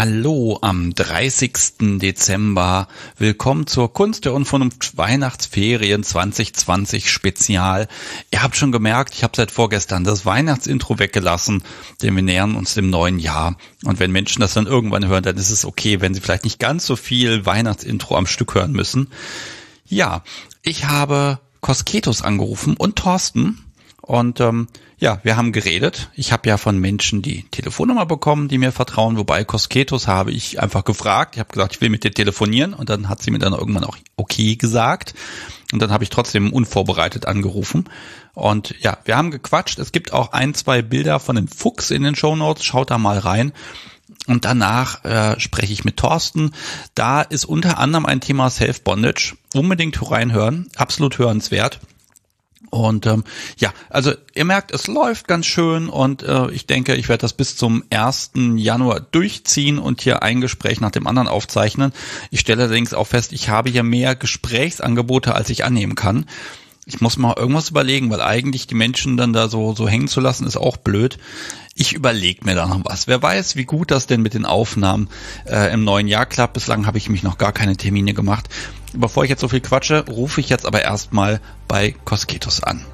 Hallo am 30. Dezember. Willkommen zur Kunst der Unvernunft Weihnachtsferien 2020 Spezial. Ihr habt schon gemerkt, ich habe seit vorgestern das Weihnachtsintro weggelassen, denn wir nähern uns dem neuen Jahr. Und wenn Menschen das dann irgendwann hören, dann ist es okay, wenn sie vielleicht nicht ganz so viel Weihnachtsintro am Stück hören müssen. Ja, ich habe Cosketos angerufen und Thorsten. Und wir haben geredet. Ich habe ja von Menschen die Telefonnummer bekommen, die mir vertrauen, wobei Cosketos habe ich einfach gefragt. Ich habe gesagt, ich will mit dir telefonieren und dann hat sie mir dann irgendwann auch okay gesagt. Und dann habe ich trotzdem unvorbereitet angerufen. Und ja, wir haben gequatscht. Es gibt auch 1-2 Bilder von dem Fuchs in den Shownotes. Schaut da mal rein. Und danach spreche ich mit Thorsten. Da ist unter anderem ein Thema Self-Bondage. Unbedingt reinhören. Absolut hörenswert. Und also ihr merkt, es läuft ganz schön und ich denke, ich werde das bis zum 1. Januar durchziehen und hier ein Gespräch nach dem anderen aufzeichnen. Ich stelle allerdings auch fest, ich habe hier mehr Gesprächsangebote, als ich annehmen kann. Ich muss mal irgendwas überlegen, weil eigentlich die Menschen dann da so hängen zu lassen, ist auch blöd. Ich überlege mir da noch was. Wer weiß, wie gut das denn mit den Aufnahmen im neuen Jahr klappt. Bislang habe ich mich noch gar keine Termine gemacht. Bevor ich jetzt so viel quatsche, rufe ich jetzt aber erstmal bei Cosketos an.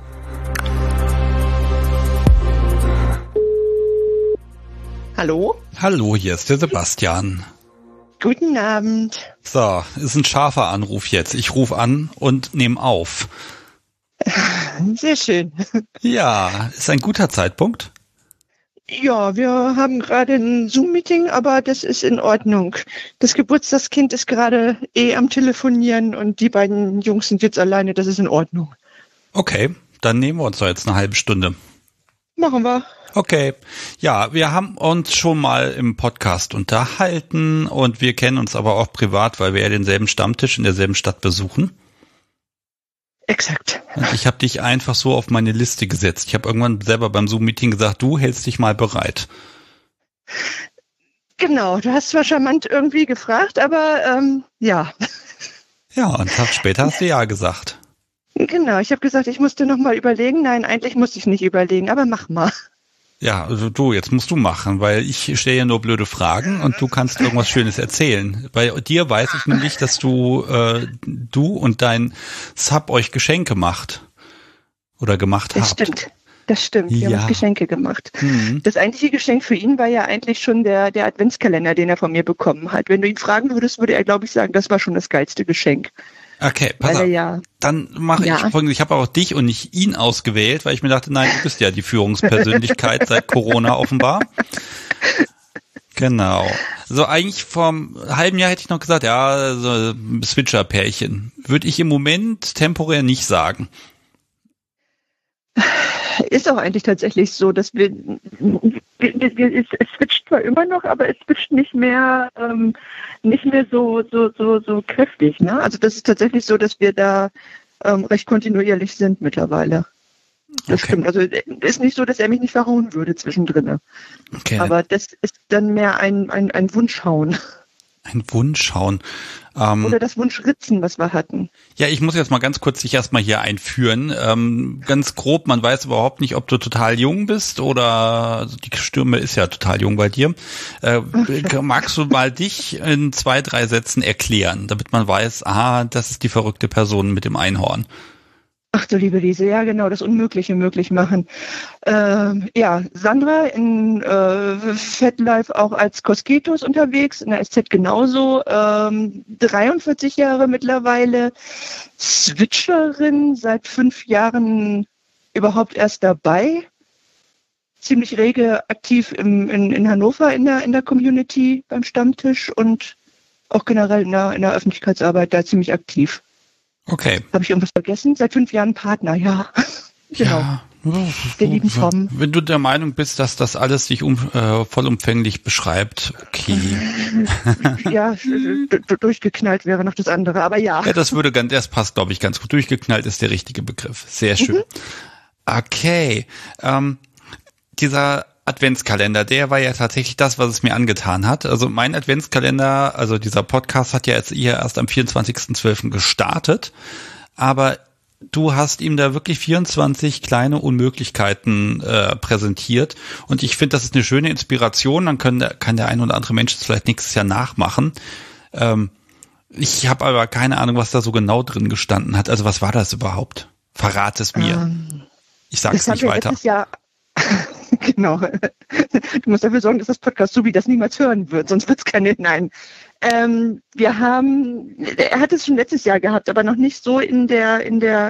Hallo? Hallo, hier ist der Sebastian. Guten Abend. So, ist ein scharfer Anruf jetzt. Ich rufe an und nehme auf. Sehr schön. Ja, ist ein guter Zeitpunkt. Ja, wir haben gerade ein Zoom-Meeting, aber das ist in Ordnung. Das Geburtstagskind ist gerade am Telefonieren und die beiden Jungs sind jetzt alleine, das ist in Ordnung. Okay, dann nehmen wir uns doch jetzt eine halbe Stunde. Machen wir. Okay, ja, wir haben uns schon mal im Podcast unterhalten und wir kennen uns aber auch privat, weil wir ja denselben Stammtisch in derselben Stadt besuchen. Exakt. Ich habe dich einfach so auf meine Liste gesetzt. Ich habe irgendwann selber beim Zoom-Meeting gesagt, du hältst dich mal bereit. Genau, du hast zwar charmant irgendwie gefragt, aber ja. Ja, einen Tag später hast du ja gesagt. Genau, ich habe gesagt, ich musste noch mal überlegen. Nein, eigentlich musste ich nicht überlegen, aber mach mal. Ja, also jetzt musst du machen, weil ich stelle ja nur blöde Fragen und du kannst irgendwas Schönes erzählen. Bei dir weiß ich nämlich, dass du und dein Sub euch Geschenke macht oder gemacht habt. Das stimmt, wir haben uns Geschenke gemacht. Mhm. Das eigentliche Geschenk für ihn war ja eigentlich schon der Adventskalender, den er von mir bekommen hat. Wenn du ihn fragen würdest, würde er, glaube ich, sagen, das war schon das geilste Geschenk. Okay, pass auf. Dann mache ich folgendes. Ich habe auch dich und nicht ihn ausgewählt, weil ich mir dachte, nein, du bist ja die Führungspersönlichkeit seit Corona offenbar. Genau. So eigentlich vor einem halben Jahr hätte ich noch gesagt, ja, so Switcher-Pärchen. Würde ich im Moment temporär nicht sagen. Ist auch eigentlich tatsächlich so, dass es switcht zwar immer noch, aber es switcht nicht mehr so kräftig. Ne? Also das ist tatsächlich so, dass wir da recht kontinuierlich sind mittlerweile. Das stimmt. Also ist nicht so, dass er mich nicht verhauen würde zwischendrin. Okay. Aber das ist dann mehr ein Wunschhauen. Ein Wunschhauen. Oder das Wunschritzen, was wir hatten. Ja, ich muss jetzt mal ganz kurz dich erstmal hier einführen. Ganz grob, man weiß überhaupt nicht, ob du total jung bist oder die Stimme ist ja total jung bei dir. Magst du mal dich in 2-3 Sätzen erklären, damit man weiß, das ist die verrückte Person mit dem Einhorn? Ach du liebe Lise, ja genau, das Unmögliche möglich machen. Sandra in FetLife auch als Cosketos unterwegs, in der SZ genauso, 43 Jahre mittlerweile, Switcherin, seit 5 Jahren überhaupt erst dabei, ziemlich rege aktiv in Hannover in der Community beim Stammtisch und auch generell in der Öffentlichkeitsarbeit da ziemlich aktiv. Okay. Habe ich irgendwas vergessen? Seit 5 Jahren Partner, ja. Genau. Ja, der lieben Tom. Wenn du der Meinung bist, dass das alles sich vollumfänglich beschreibt, okay. Ja, durchgeknallt wäre noch das andere, aber ja. Ja, das passt, glaube ich, ganz gut. Durchgeknallt ist der richtige Begriff. Sehr schön. Okay. Dieser Adventskalender, der war ja tatsächlich das, was es mir angetan hat. Also mein Adventskalender, also dieser Podcast hat ja jetzt erst am 24.12. gestartet, aber du hast ihm da wirklich 24 kleine Unmöglichkeiten präsentiert. Und ich finde, das ist eine schöne Inspiration. Dann kann der ein oder andere Mensch das vielleicht nächstes Jahr nachmachen. Ich habe aber keine Ahnung, was da so genau drin gestanden hat. Also was war das überhaupt? Verrat es mir. Ich sage es nicht weiter. Genau. Du musst dafür sorgen, dass das Podcast Subi das niemals hören wird, sonst wird es keine. Nein. Er hat es schon letztes Jahr gehabt, aber noch nicht so in der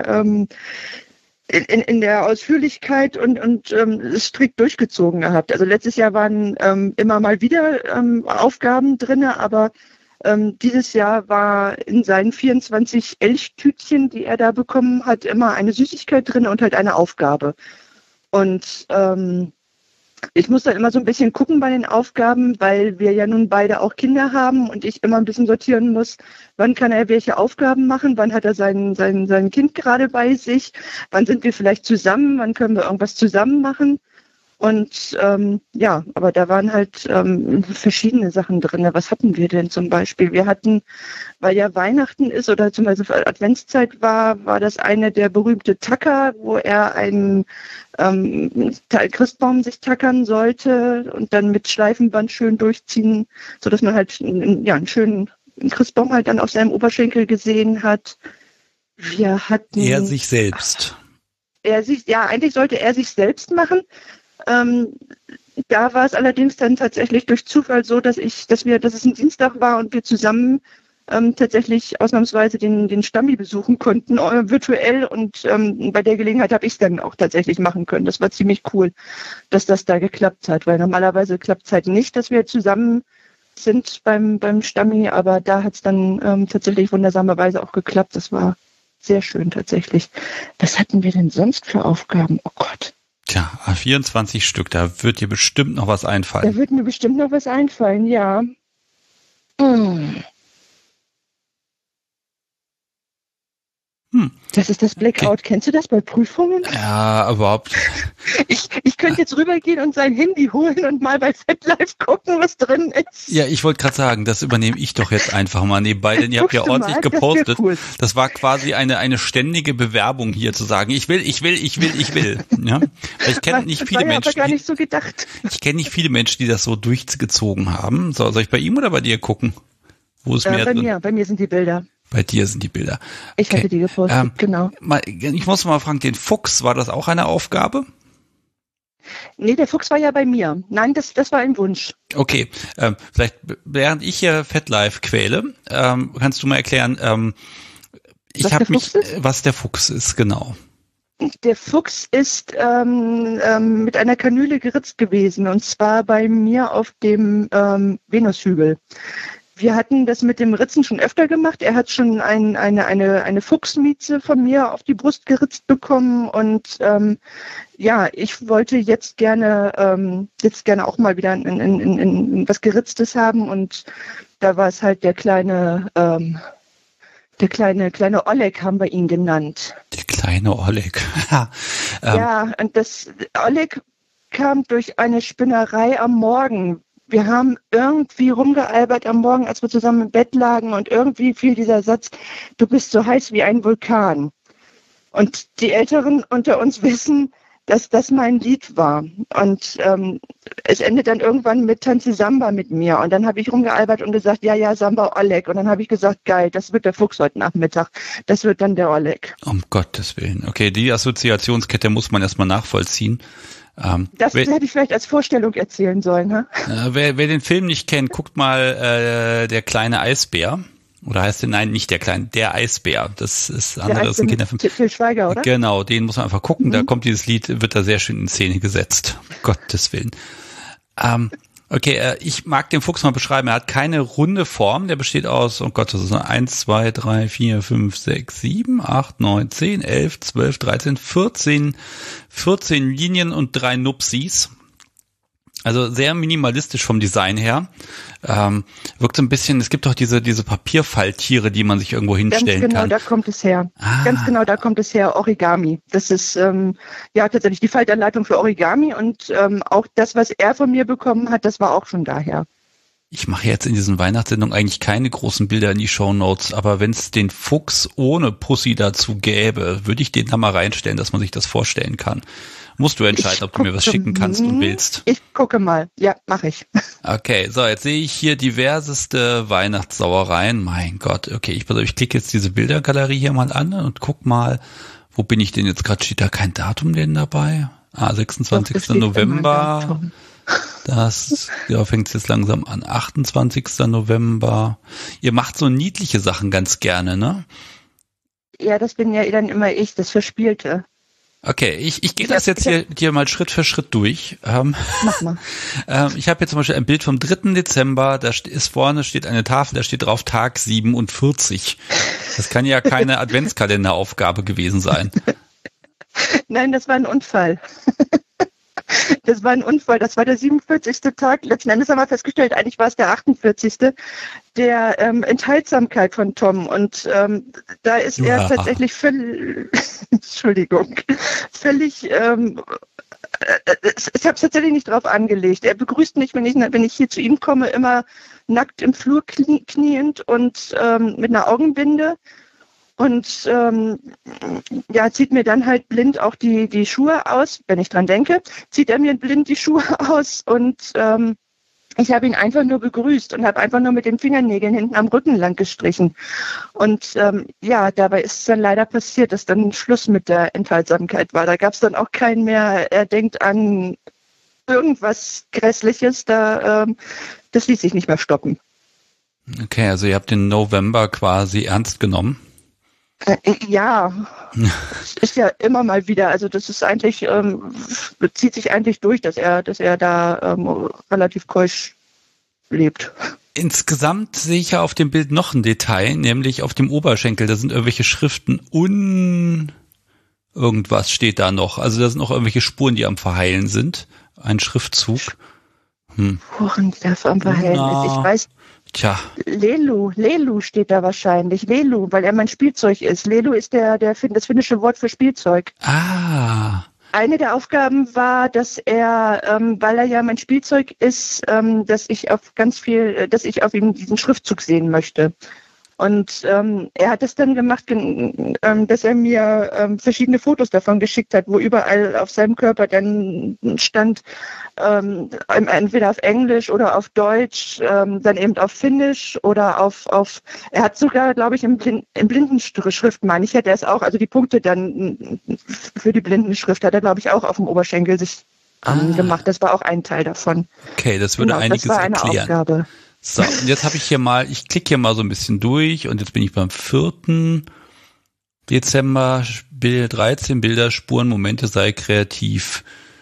Ausführlichkeit und strikt durchgezogen gehabt. Also letztes Jahr waren immer mal wieder Aufgaben drin, aber dieses Jahr war in seinen 24 Elchtütchen, die er da bekommen hat, immer eine Süßigkeit drin und halt eine Aufgabe. Und ich muss dann immer so ein bisschen gucken bei den Aufgaben, weil wir ja nun beide auch Kinder haben und ich immer ein bisschen sortieren muss, wann kann er welche Aufgaben machen, wann hat er sein Kind gerade bei sich, wann sind wir vielleicht zusammen, wann können wir irgendwas zusammen machen. Und aber da waren halt verschiedene Sachen drin. Was hatten wir denn zum Beispiel? Wir hatten, weil ja Weihnachten ist oder zum Beispiel Adventszeit war das eine der berühmte Tacker, wo er einen Christbaum sich tackern sollte und dann mit Schleifenband schön durchziehen, sodass man halt einen schönen Christbaum halt dann auf seinem Oberschenkel gesehen hat. Wir hatten... Er sich selbst. Eigentlich sollte er sich selbst machen. Da war es allerdings dann tatsächlich durch Zufall so, dass es ein Dienstag war und wir zusammen tatsächlich ausnahmsweise den Stammi besuchen konnten, virtuell, und bei der Gelegenheit habe ich es dann auch tatsächlich machen können. Das war ziemlich cool, dass das da geklappt hat, weil normalerweise klappt es halt nicht, dass wir zusammen sind beim Stammi, aber da hat es dann tatsächlich wundersamerweise auch geklappt. Das war sehr schön tatsächlich. Was hatten wir denn sonst für Aufgaben? Oh Gott. Tja, 24 Stück, da wird dir bestimmt noch was einfallen. Da wird mir bestimmt noch was einfallen, ja. Das ist das Blackout. Okay. Kennst du das bei Prüfungen? Ja, überhaupt. Ich könnte jetzt rübergehen und sein Handy holen und mal bei FetLife gucken, was drin ist. Ja, ich wollte gerade sagen, das übernehme ich doch jetzt einfach mal nebenbei, denn ihr habt ja ordentlich gepostet. Cool. Das war quasi eine ständige Bewerbung hier zu sagen, ich will. Ja? Ich kenne nicht viele Menschen. Aber gar nicht so gedacht. Ich kenne nicht viele Menschen, die das so durchgezogen haben. So, soll ich bei ihm oder bei dir gucken? Wo ist mehr drin? Bei mir sind die Bilder. Bei dir sind die Bilder. Ich hatte die gepostet, genau. Ich muss mal fragen, den Fuchs, war das auch eine Aufgabe? Nee, der Fuchs war ja bei mir. Nein, das war ein Wunsch. Okay, vielleicht während ich hier FetLife quäle, kannst du mal erklären, was der Fuchs ist, genau. Der Fuchs ist mit einer Kanüle geritzt gewesen, und zwar bei mir auf dem Venushügel. Wir hatten das mit dem Ritzen schon öfter gemacht. Er hat schon eine Fuchsmieze von mir auf die Brust geritzt bekommen, und ich wollte jetzt gerne auch mal wieder in was Geritztes haben, und da war es halt der kleine Oleg, haben wir ihn genannt. Der kleine Oleg. Ja, und das Oleg kam durch eine Spinnerei am Morgen. Wir haben irgendwie rumgealbert am Morgen, als wir zusammen im Bett lagen, und irgendwie fiel dieser Satz: Du bist so heiß wie ein Vulkan. Und die Älteren unter uns wissen, dass das mein Lied war. Und es endet dann irgendwann mit Tanze Samba mit mir. Und dann habe ich rumgealbert und gesagt, ja, Samba Oleg. Und dann habe ich gesagt, geil, das wird der Fuchs heute Nachmittag. Das wird dann der Oleg. Um Gottes Willen. Okay, die Assoziationskette muss man erstmal nachvollziehen. Das hätte ich vielleicht als Vorstellung erzählen sollen. Ne? Wer den Film nicht kennt, guckt mal der kleine Eisbär. Oder heißt der, nein, nicht der kleine, der Eisbär. Das ist anderes, ein Kinderfilm. Til Schweiger, oder? Genau, den muss man einfach gucken. Da kommt dieses Lied, wird da sehr schön in Szene gesetzt. Gottes Willen. Okay, ich mag den Fuchs mal beschreiben. Er hat keine runde Form. Der besteht aus, oh Gott, das ist 1, 2, 3, 4, 5, 6, 7, 8, 9, 10, 11, 12, 13, 14 Linien und 3 Nupsis. Also sehr minimalistisch vom Design her. Wirkt so ein bisschen, es gibt doch diese Papierfalttiere, die man sich irgendwo hinstellen kann. Ganz genau, da kommt es her. Ganz genau, da kommt es her, Origami. Das ist tatsächlich die Faltanleitung für Origami, und auch das, was er von mir bekommen hat, das war auch schon daher. Ich mache jetzt in diesen Weihnachtssendungen eigentlich keine großen Bilder in die Shownotes, aber wenn es den Fuchs ohne Pussy dazu gäbe, würde ich den da mal reinstellen, dass man sich das vorstellen kann. Musst du entscheiden, ob du mir was schicken kannst und willst. Ich gucke mal. Ja, mache ich. Okay, so, jetzt sehe ich hier diverseste Weihnachtssauereien. Mein Gott, okay, ich klicke jetzt diese Bildergalerie hier mal an und guck mal, wo bin ich denn jetzt gerade? Steht da kein Datum denn dabei? 26. Doch, November. Das fängt jetzt langsam an. 28. November. Ihr macht so niedliche Sachen ganz gerne, ne? Ja, das bin ja dann immer ich, das Verspielte. Okay, ich gehe das jetzt hier mal Schritt für Schritt durch. Mach mal. Ich habe jetzt zum Beispiel ein Bild vom 3. Dezember, da steht eine Tafel, da steht drauf Tag 47. Das kann ja keine Adventskalenderaufgabe gewesen sein. Nein, das war ein Unfall. Das war ein Unfall, das war der 47. Tag. Letzten Endes haben wir festgestellt, eigentlich war es der 48. der Enthaltsamkeit von Tom. Und da ist er tatsächlich völlig, Entschuldigung, völlig, ich habe es tatsächlich nicht drauf angelegt. Er begrüßt mich, wenn ich hier zu ihm komme, immer nackt im Flur kniend und mit einer Augenbinde. Und zieht mir dann halt blind auch die Schuhe aus, wenn ich dran denke, zieht er mir blind die Schuhe aus und ich habe ihn einfach nur begrüßt und habe einfach nur mit den Fingernägeln hinten am Rücken lang gestrichen. Und dabei ist es dann leider passiert, dass dann Schluss mit der Enthaltsamkeit war. Da gab es dann auch keinen mehr, er denkt an irgendwas Grässliches, das ließ sich nicht mehr stoppen. Okay, also ihr habt den November quasi ernst genommen. Ja, ist ja immer mal wieder, also das ist eigentlich, zieht sich eigentlich durch, dass er da relativ keusch lebt. Insgesamt sehe ich ja auf dem Bild noch ein Detail, nämlich auf dem Oberschenkel, da sind irgendwelche Schriften irgendwas steht da noch, also da sind noch irgendwelche Spuren, die am Verheilen sind, ein Schriftzug. Spuren, die da am Verheilen ist, ich weiß. Tja. Lelu steht da wahrscheinlich. Lelu, weil er mein Spielzeug ist. Lelu ist das finnische Wort für Spielzeug. Ah. Eine der Aufgaben war, dass er, weil er ja mein Spielzeug ist, dass ich auf ihm diesen Schriftzug sehen möchte. Und er hat es dann gemacht, dass er mir verschiedene Fotos davon geschickt hat, wo überall auf seinem Körper dann stand, entweder auf Englisch oder auf Deutsch, dann eben auf Finnisch oder auf er hat sogar, glaube ich, in Blindenschrift, meine ich, hätte er es auch, also die Punkte dann für die Blindenschrift hat er, glaube ich, auch auf dem Oberschenkel sich gemacht. Das war auch ein Teil davon. Okay, das würde einiges erklären. Das war eine Aufgabe. So, und jetzt habe ich klicke hier mal so ein bisschen durch und jetzt bin ich beim 4. Dezember, Bild 13, Bilder, Spuren, Momente, sei kreativ.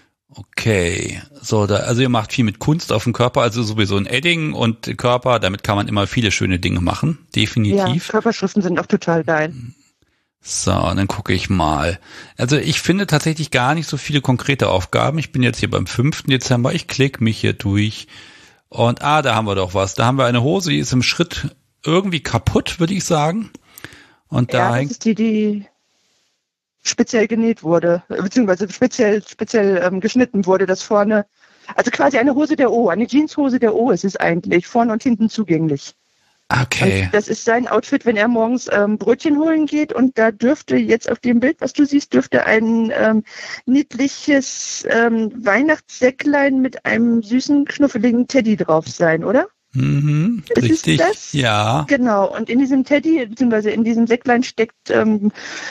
Okay, so, also ihr macht viel mit Kunst auf dem Körper, also sowieso ein Edding und Körper, damit kann man immer viele schöne Dinge machen, definitiv. Ja, Körperschriften sind auch total geil. So, dann gucke ich mal. Also ich finde tatsächlich gar nicht so viele konkrete Aufgaben. Ich bin jetzt hier beim 5. Dezember, ich klicke mich hier durch. Und da haben wir doch was. Da haben wir eine Hose, die ist im Schritt irgendwie kaputt, würde ich sagen. Und da das ist die speziell genäht wurde, beziehungsweise speziell geschnitten wurde, das vorne, also quasi eine Hose der O, eine Jeanshose der O ist es eigentlich, vorne und hinten zugänglich. Okay. Und das ist sein Outfit, wenn er morgens Brötchen holen geht und da dürfte jetzt auf dem Bild, was du siehst, dürfte ein niedliches Weihnachtssäcklein mit einem süßen, knuffeligen Teddy drauf sein, oder? Mhm, richtig, das? Ja. Genau, und in diesem Teddy, beziehungsweise in diesem Säcklein stecken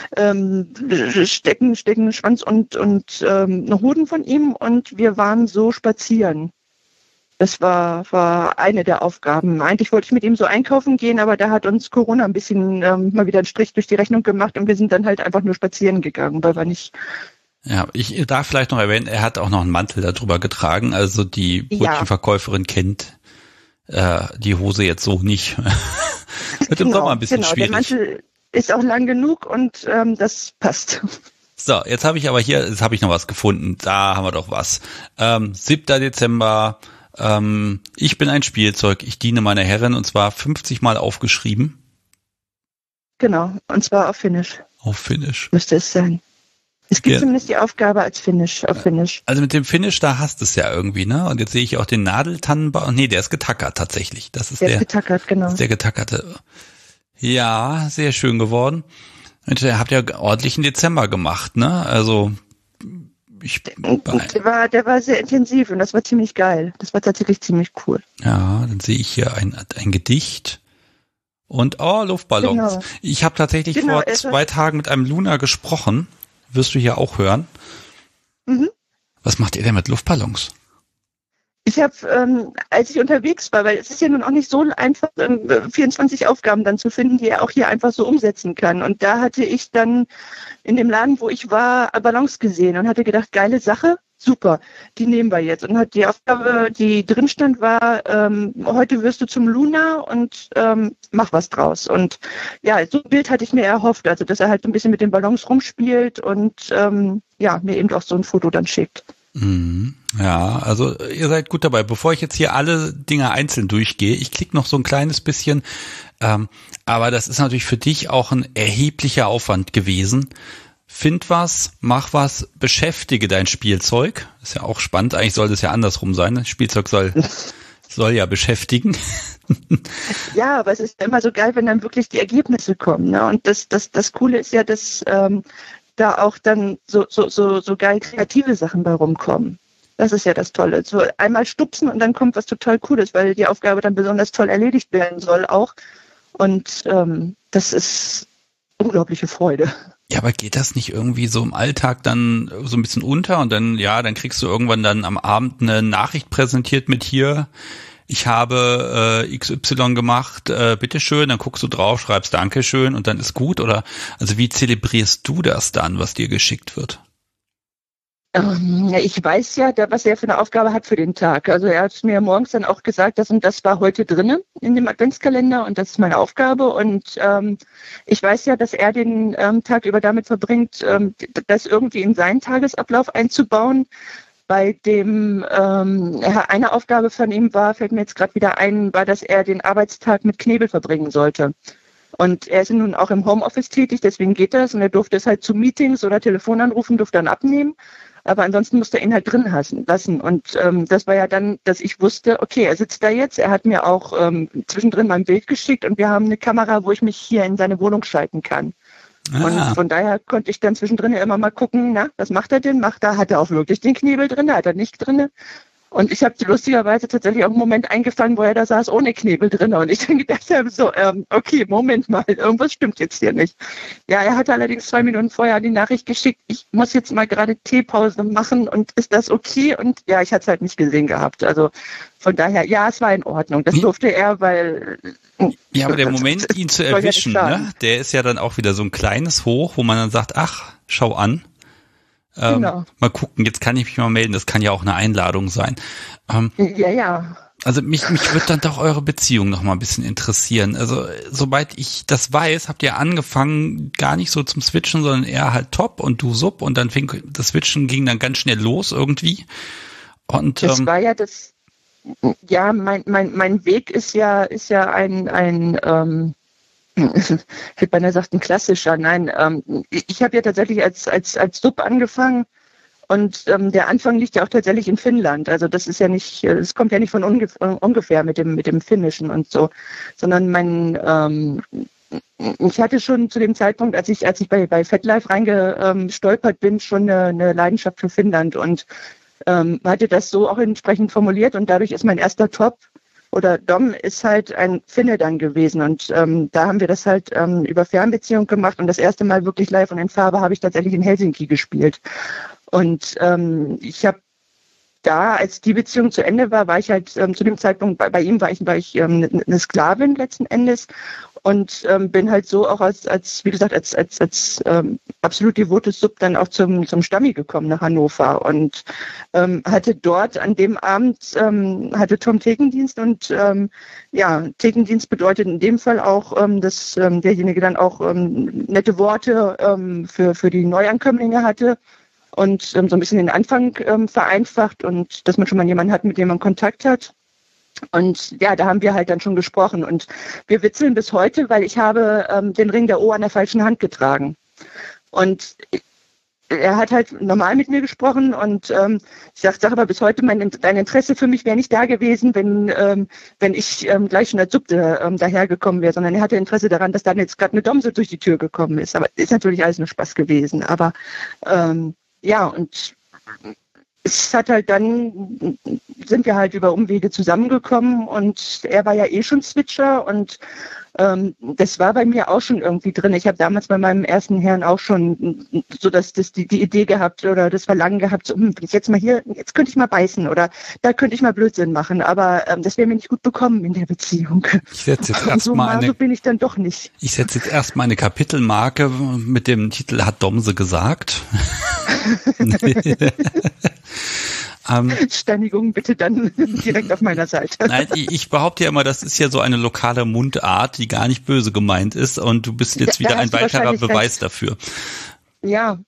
Schwanz und eine Hoden von ihm und wir waren so spazieren. Das war eine der Aufgaben. Eigentlich wollte ich mit ihm so einkaufen gehen, aber da hat uns Corona ein bisschen mal wieder einen Strich durch die Rechnung gemacht und wir sind dann halt einfach nur spazieren gegangen, weil wir nicht... Ja, ich darf vielleicht noch erwähnen, er hat auch noch einen Mantel darüber getragen, also die Brötchenverkäuferin kennt die Hose jetzt so nicht. Wird im Sommer ein bisschen schwierig. Der Mantel ist auch lang genug und das passt. So, jetzt habe ich noch was gefunden. Da haben wir doch was. 7. Dezember, ich bin ein Spielzeug, ich diene meiner Herrin und zwar 50 Mal aufgeschrieben. Genau, und zwar auf Finnisch. Auf Finnisch. Müsste es sein. Es gibt zumindest die Aufgabe als Finish, auf Finish. Also mit dem Finish, da hast du es ja irgendwie, ne? Und jetzt sehe ich auch den Nadeltannenbaum. Nee, der ist getackert tatsächlich. Das ist der ist getackert, genau. Das ist der getackerte. Ja, sehr schön geworden. Und ihr habt ja ordentlichen Dezember gemacht, ne? Also der war sehr intensiv und das war ziemlich geil. Das war tatsächlich ziemlich cool. Ja, dann sehe ich hier ein Gedicht und Luftballons. Genau. Ich habe tatsächlich vor 2 Tagen mit einem Luna gesprochen. Wirst du hier auch hören. Mhm. Was macht ihr denn mit Luftballons? Ich habe, als ich unterwegs war, weil es ist ja nun auch nicht so einfach, 24 Aufgaben dann zu finden, die er auch hier einfach so umsetzen kann. Und da hatte ich dann in dem Laden, wo ich war, Ballons gesehen und hatte gedacht, geile Sache, super, die nehmen wir jetzt. Und hat die Aufgabe, die drin stand, war, heute wirst du zum Luna und mach was draus. Und ja, so ein Bild hatte ich mir erhofft, also dass er halt ein bisschen mit den Ballons rumspielt und mir eben auch so ein Foto dann schickt. Ja, also ihr seid gut dabei. Bevor ich jetzt hier alle Dinge einzeln durchgehe, ich klicke noch so ein kleines bisschen, aber das ist natürlich für dich auch ein erheblicher Aufwand gewesen. Find was, mach was, beschäftige dein Spielzeug. Ist ja auch spannend, eigentlich sollte es ja andersrum sein. Das Spielzeug soll ja beschäftigen. Ja, aber es ist immer so geil, wenn dann wirklich die Ergebnisse kommen. Ne? Und das Coole ist ja, dass da auch dann so geil kreative Sachen bei rumkommen. Das ist ja das Tolle. So einmal stupsen und dann kommt was total Cooles, weil die Aufgabe dann besonders toll erledigt werden soll auch. Und das ist unglaubliche Freude. Ja, aber geht das nicht irgendwie so im Alltag dann so ein bisschen unter und dann kriegst du irgendwann dann am Abend eine Nachricht präsentiert mit hier, ich habe XY gemacht, bitteschön, dann guckst du drauf, schreibst Dankeschön und dann ist gut? Oder also wie zelebrierst du das dann, was dir geschickt wird? Ich weiß ja, was er für eine Aufgabe hat für den Tag. Also er hat mir morgens dann auch gesagt, das und das war heute drin in dem Adventskalender und das ist meine Aufgabe. Und ich weiß ja, dass er den Tag über damit verbringt, das irgendwie in seinen Tagesablauf einzubauen. Bei dem eine Aufgabe von ihm fällt mir jetzt gerade wieder ein, war, dass er den Arbeitstag mit Knebel verbringen sollte. Und er ist nun auch im Homeoffice tätig, deswegen geht das. Und er durfte es halt zu Meetings oder Telefonanrufen, durfte dann abnehmen. Aber ansonsten musste er ihn halt drin lassen. Und das war ja dann, dass ich wusste, okay, er sitzt da jetzt. Er hat mir auch zwischendrin mal ein Bild geschickt und wir haben eine Kamera, wo ich mich hier in seine Wohnung schalten kann. Und von daher konnte ich dann zwischendrin ja immer mal gucken, was macht er denn? Hat er auch wirklich den Knebel drin? Hat er nicht drin? Und ich habe lustigerweise tatsächlich auch einen Moment eingefangen, wo er da saß ohne Knebel drin. Und ich dann gedacht habe, so, okay, Moment mal, irgendwas stimmt jetzt hier nicht. Ja, er hatte allerdings 2 Minuten vorher die Nachricht geschickt, ich muss jetzt mal gerade Teepause machen und ist das okay? Und ja, ich hatte es halt nicht gesehen gehabt. Also von daher, ja, es war in Ordnung. Das durfte er, weil... Ja, aber der Moment, ihn zu erwischen, ne, der ist ja dann auch wieder so ein kleines Hoch, wo man dann sagt, ach, schau an. Genau. Mal gucken, jetzt kann ich mich mal melden, das kann ja auch eine Einladung sein. Ja. Also mich würde dann doch eure Beziehung noch mal ein bisschen interessieren. Also soweit ich das weiß, habt ihr angefangen gar nicht so zum Switchen, sondern eher halt Top und du Sub und dann das Switchen ging dann ganz schnell los irgendwie. Und das war ja das, ja, mein Weg ist ja ein Hilbana sagt ein klassischer. Nein, ich habe ja tatsächlich als Sub angefangen und der Anfang liegt ja auch tatsächlich in Finnland. Also das ist ja nicht, es kommt ja nicht von ungefähr mit dem Finnischen und so, sondern ich hatte schon zu dem Zeitpunkt, als ich bei FetLife reingestolpert bin, schon eine Leidenschaft für Finnland und hatte das so auch entsprechend formuliert und dadurch ist mein erster Top oder Dom ist halt ein Finne dann gewesen und da haben wir das halt über Fernbeziehung gemacht und das erste Mal wirklich live und in Farbe habe ich tatsächlich in Helsinki gespielt. Und ich habe da, als die Beziehung zu Ende war ich halt zu dem Zeitpunkt, bei ihm war ich eine Sklavin letzten Endes und bin halt so auch als wie gesagt, als absolut devotes Sub dann auch zum Stammi gekommen nach Hannover und hatte dort an dem Abend, hatte Tom Thekendienst und Thekendienst bedeutet in dem Fall auch, dass derjenige dann auch nette Worte für die Neuankömmlinge hatte und so ein bisschen den Anfang vereinfacht und dass man schon mal jemanden hat, mit dem man Kontakt hat. Und ja, da haben wir halt dann schon gesprochen und wir witzeln bis heute, weil ich habe den Ring der O an der falschen Hand getragen. Und er hat halt normal mit mir gesprochen und ich sag aber bis heute, dein Interesse für mich wäre nicht da gewesen, wenn ich gleich schon als Sub dahergekommen wäre, sondern er hatte Interesse daran, dass dann jetzt gerade eine Domse durch die Tür gekommen ist. Aber ist natürlich alles nur Spaß gewesen. Aber ja, und es hat halt dann, sind wir halt über Umwege zusammengekommen und er war ja eh schon Switcher und das war bei mir auch schon irgendwie drin. Ich habe damals bei meinem ersten Herrn auch schon so die Idee gehabt oder das Verlangen gehabt, so, wenn ich jetzt mal hier, jetzt könnte ich mal beißen oder da könnte ich mal Blödsinn machen, aber das wäre mir nicht gut bekommen in der Beziehung. Ich setze jetzt erstmal so bin ich dann doch nicht. Ich setze jetzt erstmal eine Kapitelmarke mit dem Titel Hat Domse gesagt. Steinigung bitte dann direkt auf meiner Seite. Nein, ich behaupte ja immer, das ist ja so eine lokale Mundart, die gar nicht böse gemeint ist und du bist jetzt wieder ein weiterer Beweis dafür. Ja.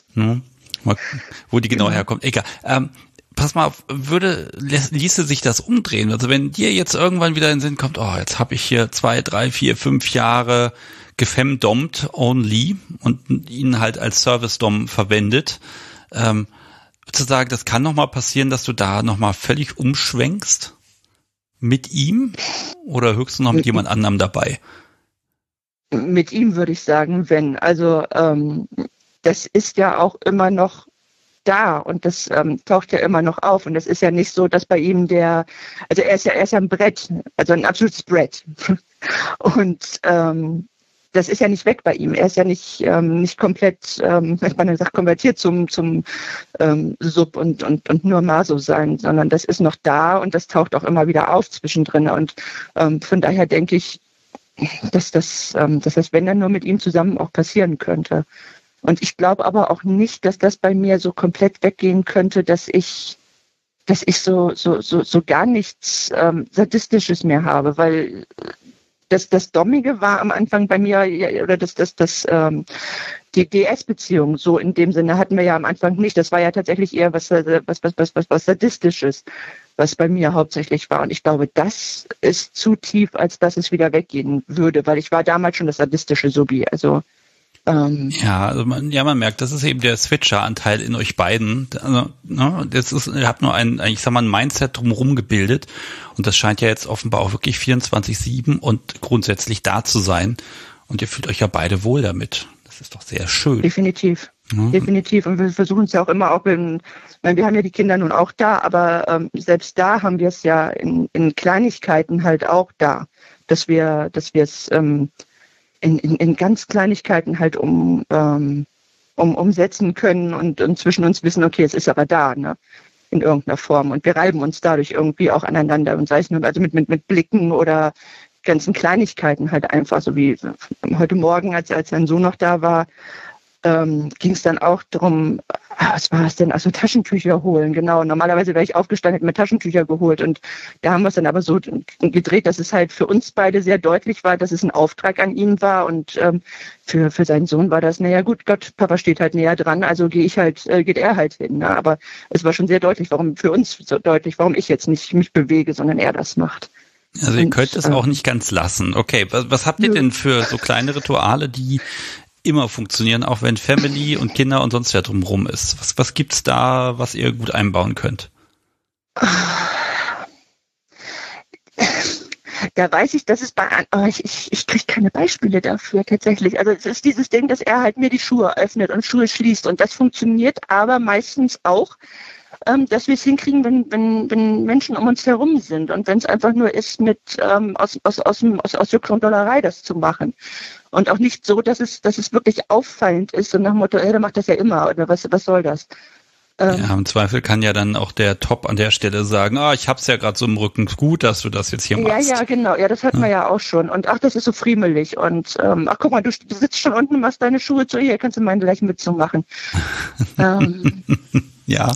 Wo die genau herkommt. Egal. Pass mal auf, ließe sich das umdrehen? Also wenn dir jetzt irgendwann wieder in den Sinn kommt, jetzt habe ich hier 2, 3, 4, 5 Jahre gefemdommt only und ihn halt als Service-Dom verwendet, zu sagen, das kann nochmal passieren, dass du da nochmal völlig umschwenkst mit ihm oder höchstens noch mit jemand anderem dabei? Mit ihm würde ich sagen, wenn. Also das ist ja auch immer noch da und das taucht ja immer noch auf und das ist ja nicht so, dass bei ihm er ist ja ein Brett, also ein absolutes Brett und das ist ja nicht weg bei ihm. Er ist ja nicht komplett, man sagt, konvertiert zum Sub und nur Maso sein, sondern das ist noch da und das taucht auch immer wieder auf zwischendrin. Und von daher denke ich, dass das, wenn dann nur mit ihm zusammen auch passieren könnte. Und ich glaube aber auch nicht, dass das bei mir so komplett weggehen könnte, dass ich so gar nichts Sadistisches mehr habe, weil das Dommige war am Anfang bei mir, oder die DS-Beziehung, so in dem Sinne hatten wir ja am Anfang nicht. Das war ja tatsächlich eher was Sadistisches, was bei mir hauptsächlich war. Und ich glaube, das ist zu tief, als dass es wieder weggehen würde, weil ich war damals schon das sadistische Subi. Also man merkt, das ist eben der Switcher-Anteil in euch beiden. Also, ihr habt nur ein Mindset drumherum gebildet und das scheint ja jetzt offenbar auch wirklich 24/7 und grundsätzlich da zu sein und ihr fühlt euch ja beide wohl damit. Das ist doch sehr schön. Definitiv. Definitiv. Und wir versuchen es ja auch immer, wir haben ja die Kinder nun auch da, aber selbst da haben wir es ja in Kleinigkeiten halt auch da, dass wir es in ganz Kleinigkeiten halt umsetzen können und zwischen uns wissen, okay, es ist aber da, ne? In irgendeiner Form. Und wir reiben uns dadurch irgendwie auch aneinander und sei es nur also mit Blicken oder ganzen Kleinigkeiten halt einfach, so wie heute Morgen, als sein Sohn noch da war, ging es dann auch darum, was war es denn, also Taschentücher holen, genau. Normalerweise wäre ich aufgestanden, hätte mir Taschentücher geholt und da haben wir es dann aber so gedreht, dass es halt für uns beide sehr deutlich war, dass es ein Auftrag an ihn war und für seinen Sohn war das, naja gut, Gott, Papa steht halt näher dran, also geht er halt hin. Ne? Aber es war schon sehr deutlich, warum ich jetzt nicht mich bewege, sondern er das macht. Also ihr könnt es auch nicht ganz lassen. Okay, was habt ihr denn für so kleine Rituale, die immer funktionieren, auch wenn Family und Kinder und sonst wer drumherum ist? Was gibt's da, was ihr gut einbauen könnt? Da weiß ich, dass es ich kriege keine Beispiele dafür tatsächlich. Also es ist dieses Ding, dass er halt mir die Schuhe öffnet und Schuhe schließt und das funktioniert aber meistens auch, dass wir es hinkriegen, wenn Menschen um uns herum sind und wenn es einfach nur ist, aus Jux und Dollerei das zu machen. Und auch nicht so, dass es wirklich auffallend ist und nach dem Motto, der macht das ja immer oder was soll das? Ja, im Zweifel kann ja dann auch der Top an der Stelle sagen, ich hab's ja gerade so im Rücken, gut, dass du das jetzt hier machst. Ja, genau, ja, das hatten wir ja auch schon. Und das ist so friemelig und guck mal, du sitzt schon unten, machst deine Schuhe zu, hier kannst du meinen gleich mitzumachen. Ja.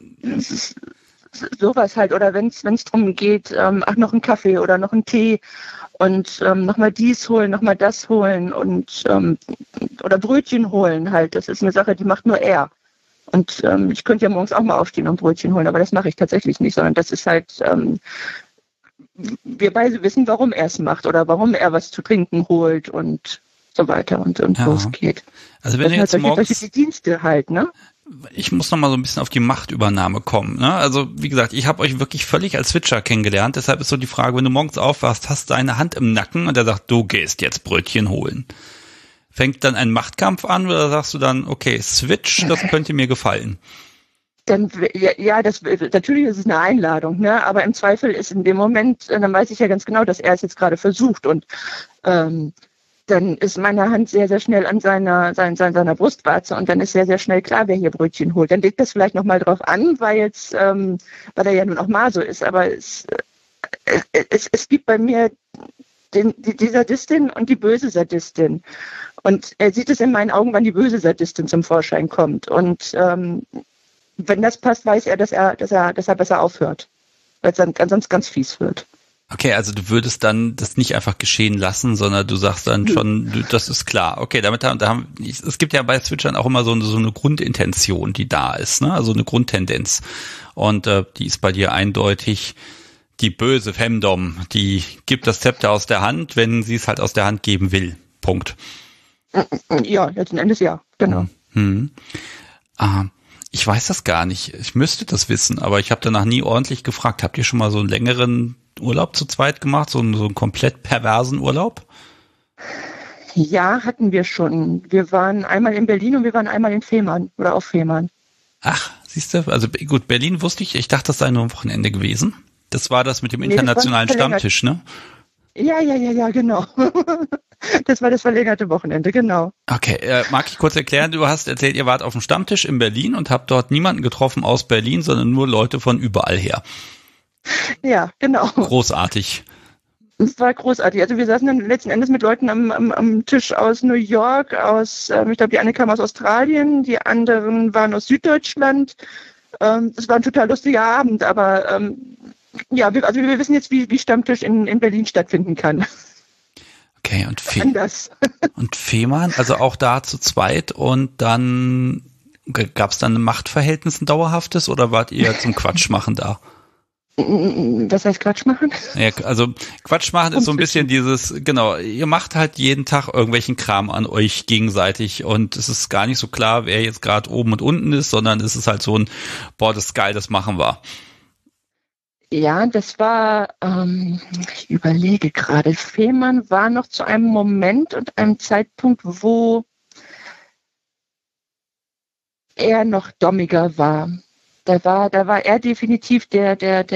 Sowas halt, oder wenn es darum geht, noch einen Kaffee oder noch einen Tee und nochmal dies holen, nochmal das holen und oder Brötchen holen halt, das ist eine Sache, die macht nur er. Und ich könnte ja morgens auch mal aufstehen und Brötchen holen, aber das mache ich tatsächlich nicht, sondern das ist halt, wir beide wissen, warum er es macht oder warum er was zu trinken holt und so weiter und losgeht. Also wenn du jetzt morgens... solche Dienste halt, ne? Ich muss noch mal so ein bisschen auf die Machtübernahme kommen. Ne? Also wie gesagt, ich habe euch wirklich völlig als Switcher kennengelernt. Deshalb ist so die Frage, wenn du morgens aufwachst, hast du eine Hand im Nacken und der sagt, du gehst jetzt Brötchen holen. Fängt dann ein Machtkampf an oder sagst du dann, okay, Switch, das könnte mir gefallen? Dann, natürlich ist es eine Einladung, ne? Aber im Zweifel ist in dem Moment, dann weiß ich ja ganz genau, dass er es jetzt gerade versucht und dann ist meine Hand sehr, sehr schnell an seiner Brustwarze und dann ist sehr, sehr schnell klar, wer hier Brötchen holt. Dann legt das vielleicht nochmal drauf an, weil er ja nun auch Maso ist, aber es gibt bei mir die Sadistin und die böse Sadistin. Und er sieht es in meinen Augen, wann die böse Sadistin zum Vorschein kommt. Und wenn das passt, weiß er, dass er besser aufhört, weil es dann sonst ganz fies wird. Okay, also du würdest dann das nicht einfach geschehen lassen, sondern du sagst dann schon, das ist klar. Okay, es gibt ja bei Switchern auch immer so eine Grundintention, die da ist, ne? Also eine Grundtendenz. Und die ist bei dir eindeutig die böse Femdom, die gibt das Zepter aus der Hand, wenn sie es halt aus der Hand geben will. Punkt. Ja, letzten Endes ja, genau. Ich weiß das gar nicht. Ich müsste das wissen, aber ich habe danach nie ordentlich gefragt. Habt ihr schon mal so einen längeren Urlaub zu zweit gemacht? So einen komplett perversen Urlaub? Ja, hatten wir schon. Wir waren einmal in Berlin und wir waren einmal in Fehmarn oder auf Fehmarn. Ach, siehst du, also gut, Berlin wusste ich dachte, das sei nur am Wochenende gewesen. Das war das mit dem internationalen Stammtisch, ne? Ja, genau. Das war das verlängerte Wochenende, genau. Okay, mag ich kurz erklären, du hast erzählt, ihr wart auf dem Stammtisch in Berlin und habt dort niemanden getroffen aus Berlin, sondern nur Leute von überall her. Ja, genau. Großartig. Es war großartig. Also wir saßen dann letzten Endes mit Leuten am Tisch aus New York, ich glaube, die eine kam aus Australien, die anderen waren aus Süddeutschland. Es war ein total lustiger Abend, aber wir wissen jetzt, wie Stammtisch in Berlin stattfinden kann. Okay, und Fehmarn, also auch da zu zweit und dann gab es dann ein Machtverhältnis, ein dauerhaftes, oder wart ihr zum Quatsch machen da? Was heißt Quatsch machen? Ja, also Quatsch machen ist so ein bisschen dieses, genau, ihr macht halt jeden Tag irgendwelchen Kram an euch gegenseitig und es ist gar nicht so klar, wer jetzt gerade oben und unten ist, sondern es ist halt so ein, boah, das ist geil, das machen wir. Ja, das war, ich überlege gerade, Fehmarn war noch zu einem Moment und einem Zeitpunkt, wo er noch dommiger war. Da war er definitiv der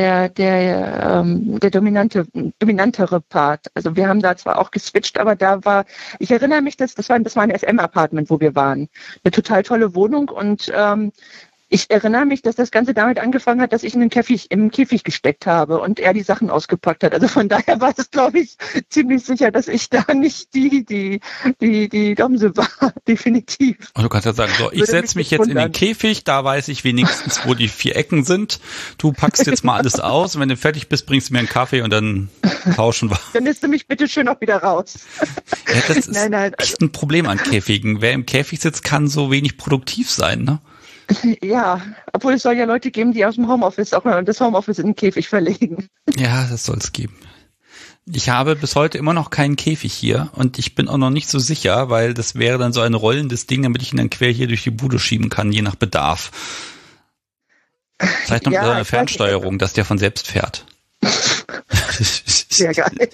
dominantere Part. Also wir haben da zwar auch geswitcht, aber ich erinnere mich, das war ein SM-Apartment, wo wir waren. Eine total tolle Wohnung und ich erinnere mich, dass das Ganze damit angefangen hat, dass ich im Käfig gesteckt habe und er die Sachen ausgepackt hat. Also von daher war es, glaube ich, ziemlich sicher, dass ich da nicht die Domse war, definitiv. Und du kannst ja sagen, so, ich setze mich jetzt in den Käfig, da weiß ich wenigstens, wo die 4 Ecken sind. Du packst jetzt mal alles aus und wenn du fertig bist, bringst du mir einen Kaffee und dann tauschen wir. Dann lässt du mich bitte schön auch wieder raus. Ja, das ist echt ein Problem an Käfigen. Wer im Käfig sitzt, kann so wenig produktiv sein, ne? Ja, obwohl es soll ja Leute geben, die aus dem Homeoffice auch mal das Homeoffice in den Käfig verlegen. Ja, das soll es geben. Ich habe bis heute immer noch keinen Käfig hier und ich bin auch noch nicht so sicher, weil das wäre dann so ein rollendes Ding, damit ich ihn dann quer hier durch die Bude schieben kann, je nach Bedarf. Vielleicht noch mit einer Fernsteuerung, dass der von selbst fährt. Sehr geil.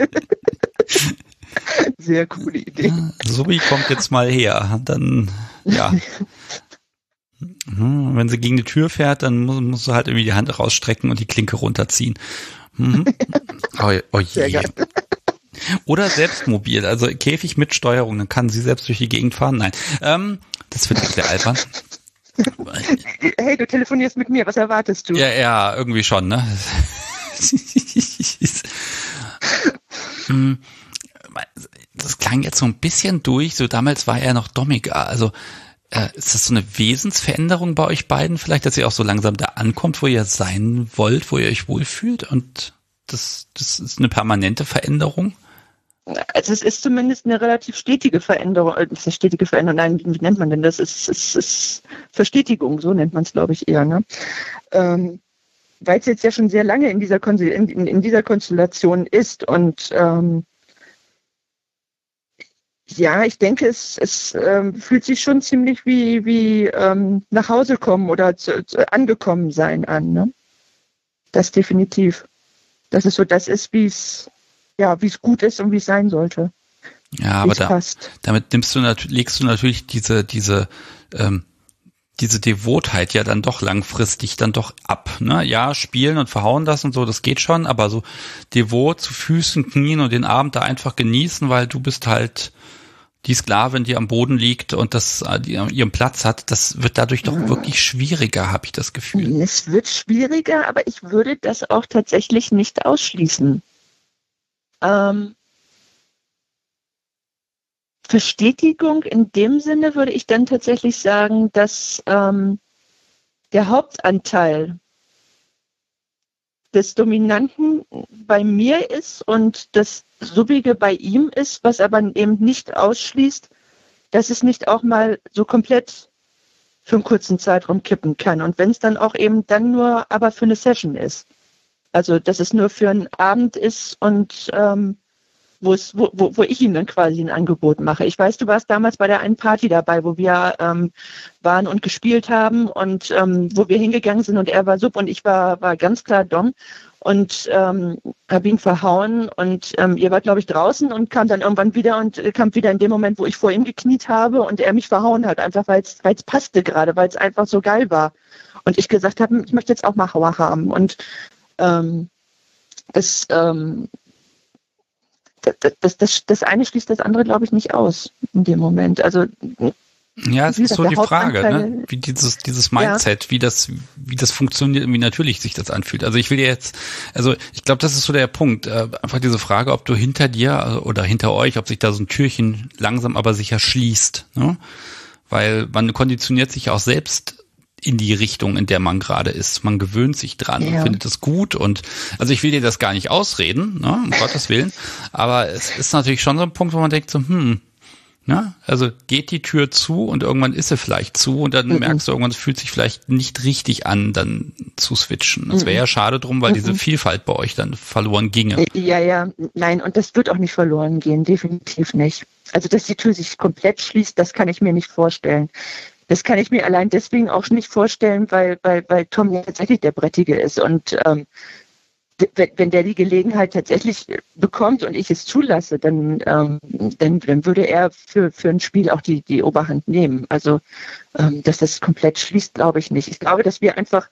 Sehr coole Idee. Zoe kommt jetzt mal her, dann, ja. Wenn sie gegen die Tür fährt, dann muss sie halt irgendwie die Hand rausstrecken und die Klinke runterziehen. Oh je. Oder selbstmobil, also Käfig mit Steuerung, dann kann sie selbst durch die Gegend fahren. Nein, das wird sehr albern. Hey, du telefonierst mit mir, was erwartest du? Ja, irgendwie schon, ne? Das klang jetzt so ein bisschen durch, so damals war er noch dommiger, also ist das so eine Wesensveränderung bei euch beiden vielleicht, dass ihr auch so langsam da ankommt, wo ihr sein wollt, wo ihr euch wohlfühlt und das ist eine permanente Veränderung? Also es ist zumindest eine relativ stetige Veränderung. Nein, wie nennt man denn das? Es ist Verstetigung, so nennt man es, glaube ich, eher. Ne? Weil es jetzt ja schon sehr lange in dieser Konstellation ist und Ja, ich denke, es fühlt sich schon ziemlich wie nach Hause kommen oder angekommen sein an, ne? Das definitiv. Dass es so das ist, wie es gut ist und wie es sein sollte. Ja, aber damit legst du natürlich diese Devotheit ja dann doch langfristig dann doch ab, ne? Ja, spielen und verhauen das und so, das geht schon, aber so devot zu Füßen knien und den Abend da einfach genießen, weil du bist halt die Sklavin, die am Boden liegt und die ihren Platz hat, das wird dadurch doch wirklich schwieriger, habe ich das Gefühl. Es wird schwieriger, aber ich würde das auch tatsächlich nicht ausschließen. Verstetigung in dem Sinne würde ich dann tatsächlich sagen, dass der Hauptanteil des Dominanten bei mir ist und das Subbige bei ihm ist, was aber eben nicht ausschließt, dass es nicht auch mal so komplett für einen kurzen Zeitraum kippen kann. Und wenn es dann auch eben dann nur aber für eine Session ist. Also dass es nur für einen Abend ist und wo ich ihm dann quasi ein Angebot mache. Ich weiß, du warst damals bei der einen Party dabei, wo wir waren und gespielt haben und wo wir hingegangen sind und er war Sub und ich war ganz klar Dom und habe ihn verhauen und ihr wart, glaube ich, draußen und kam dann irgendwann wieder und kam wieder in dem Moment, wo ich vor ihm gekniet habe und er mich verhauen hat, einfach weil es passte gerade, weil es einfach so geil war. Und ich gesagt habe, ich möchte jetzt auch mal Hauer haben und das eine schließt das andere, glaube ich, nicht aus in dem Moment. Also ja, es ist so die Frage, ne? Wie dieses Mindset, wie das funktioniert und wie natürlich sich das anfühlt. Also ich glaube, das ist so der Punkt. Einfach diese Frage, ob du hinter dir oder hinter euch, ob sich da so ein Türchen langsam aber sicher schließt, ne? Weil man konditioniert sich auch selbst in die Richtung, in der man gerade ist. Man gewöhnt sich dran und findet es gut und also ich will dir das gar nicht ausreden, ne, um Gottes Willen, aber es ist natürlich schon so ein Punkt, wo man denkt so, ne, also geht die Tür zu und irgendwann ist sie vielleicht zu und dann merkst du irgendwann, es fühlt sich vielleicht nicht richtig an, dann zu switchen. Das wäre ja schade drum, weil diese Vielfalt bei euch dann verloren ginge. Ja, nein, und das wird auch nicht verloren gehen, definitiv nicht. Also, dass die Tür sich komplett schließt, das kann ich mir nicht vorstellen. Das kann ich mir allein deswegen auch nicht vorstellen, weil Tom ja tatsächlich der Brettige ist. Und wenn der die Gelegenheit tatsächlich bekommt und ich es zulasse, dann würde er für ein Spiel auch die Oberhand nehmen. Also, dass das komplett schließt, glaube ich nicht. Ich glaube, dass wir einfach,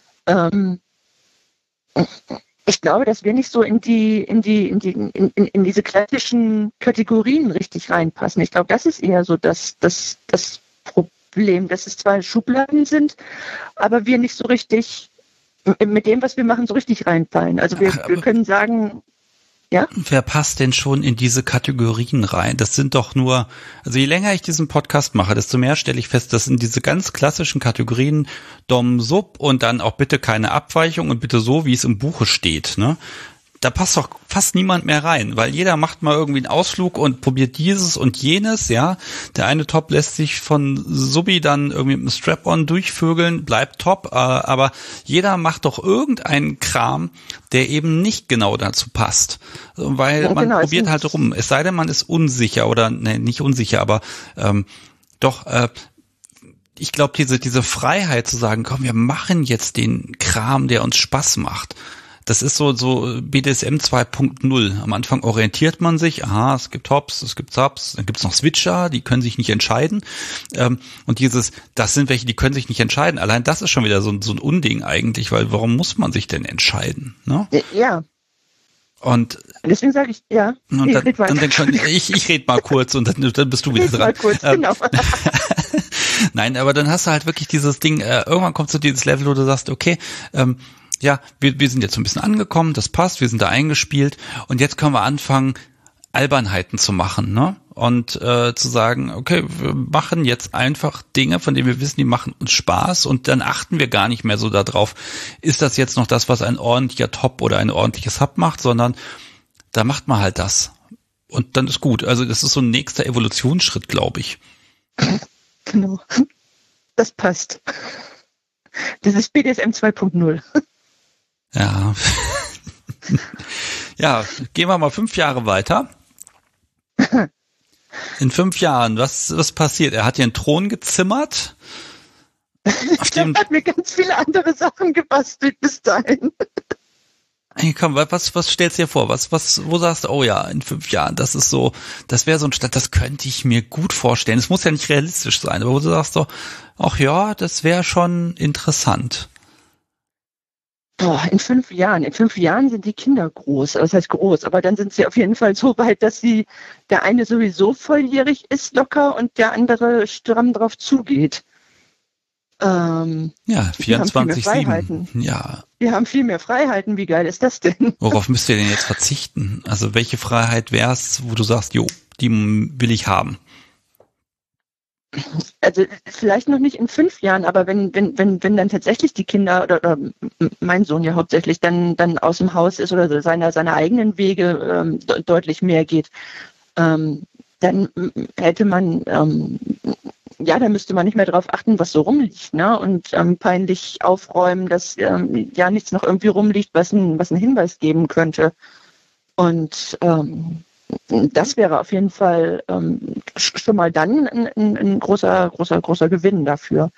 nicht so in diese klassischen Kategorien richtig reinpassen. Ich glaube, das ist eher so das Problem, dass es zwar Schubladen sind, aber wir nicht so richtig mit dem, was wir machen, so richtig reinfallen. Also wir können sagen, ja? Wer passt denn schon in diese Kategorien rein? Das sind doch nur, also je länger ich diesen Podcast mache, desto mehr stelle ich fest, das sind diese ganz klassischen Kategorien Dom, Sub und dann auch bitte keine Abweichung und bitte so, wie es im Buche steht, ne? Da passt doch fast niemand mehr rein, weil jeder macht mal irgendwie einen Ausflug und probiert dieses und jenes, ja. Der eine Top lässt sich von Subi dann irgendwie mit einem Strap-on durchvögeln, bleibt top, aber jeder macht doch irgendeinen Kram, der eben nicht genau dazu passt, weil man probiert halt rum. Es sei denn, man ist unsicher oder, ne, nicht unsicher, aber ich glaube, diese Freiheit zu sagen, komm, wir machen jetzt den Kram, der uns Spaß macht. Das ist so BDSM 2.0. Am Anfang orientiert man sich, es gibt Hops, es gibt Subs, dann gibt's noch Switcher, die können sich nicht entscheiden. Und das sind welche, die können sich nicht entscheiden. Allein das ist schon wieder so ein Unding eigentlich, weil warum muss man sich denn entscheiden? Ne? Ja. Und deswegen sage ich, ja. Und ich rede mal kurz und dann bist du wieder dran. Mal kurz, genau. Nein, aber dann hast du halt wirklich dieses Ding, irgendwann kommst du dieses Level, wo du sagst, okay, ja, wir sind jetzt so ein bisschen angekommen, das passt, wir sind da eingespielt und jetzt können wir anfangen, Albernheiten zu machen, ne? Und zu sagen, okay, wir machen jetzt einfach Dinge, von denen wir wissen, die machen uns Spaß und dann achten wir gar nicht mehr so darauf, ist das jetzt noch das, was ein ordentlicher Top oder ein ordentliches Hub macht, sondern da macht man halt das. Und dann ist gut. Also das ist so ein nächster Evolutionsschritt, glaube ich. Genau. Das passt. Das ist BDSM 2.0. Ja. Ja, gehen wir mal 5 Jahre weiter. In 5 Jahren, was passiert? Er hat dir einen Thron gezimmert? Auf dem hat mir ganz viele andere Sachen gebastelt bis dahin. Hey, komm, was stellst du dir vor? Wo sagst du, oh ja, in 5 Jahren, das ist so, das wäre so ein Stadt, das könnte ich mir gut vorstellen. Es muss ja nicht realistisch sein, aber wo du sagst so, ach ja, das wäre schon interessant. Boah, in 5 Jahren sind die Kinder groß. Das heißt groß, aber dann sind sie auf jeden Fall so weit, dass der eine sowieso volljährig ist locker und der andere stramm drauf zugeht. Ja, 24/7. Ja. Wir haben viel mehr Freiheiten. Wie geil ist das denn? Worauf müsst ihr denn jetzt verzichten? Also welche Freiheit wär's, wo du sagst, jo, die will ich haben? Also vielleicht noch nicht in 5 Jahren, aber wenn dann tatsächlich die Kinder oder mein Sohn ja hauptsächlich dann aus dem Haus ist oder seine eigenen Wege deutlich mehr geht, dann hätte man da müsste man nicht mehr darauf achten, was so rumliegt, ne? Und peinlich aufräumen, dass nichts noch irgendwie rumliegt, was ein Hinweis geben könnte. Und das wäre auf jeden Fall schon mal dann ein großer Gewinn dafür.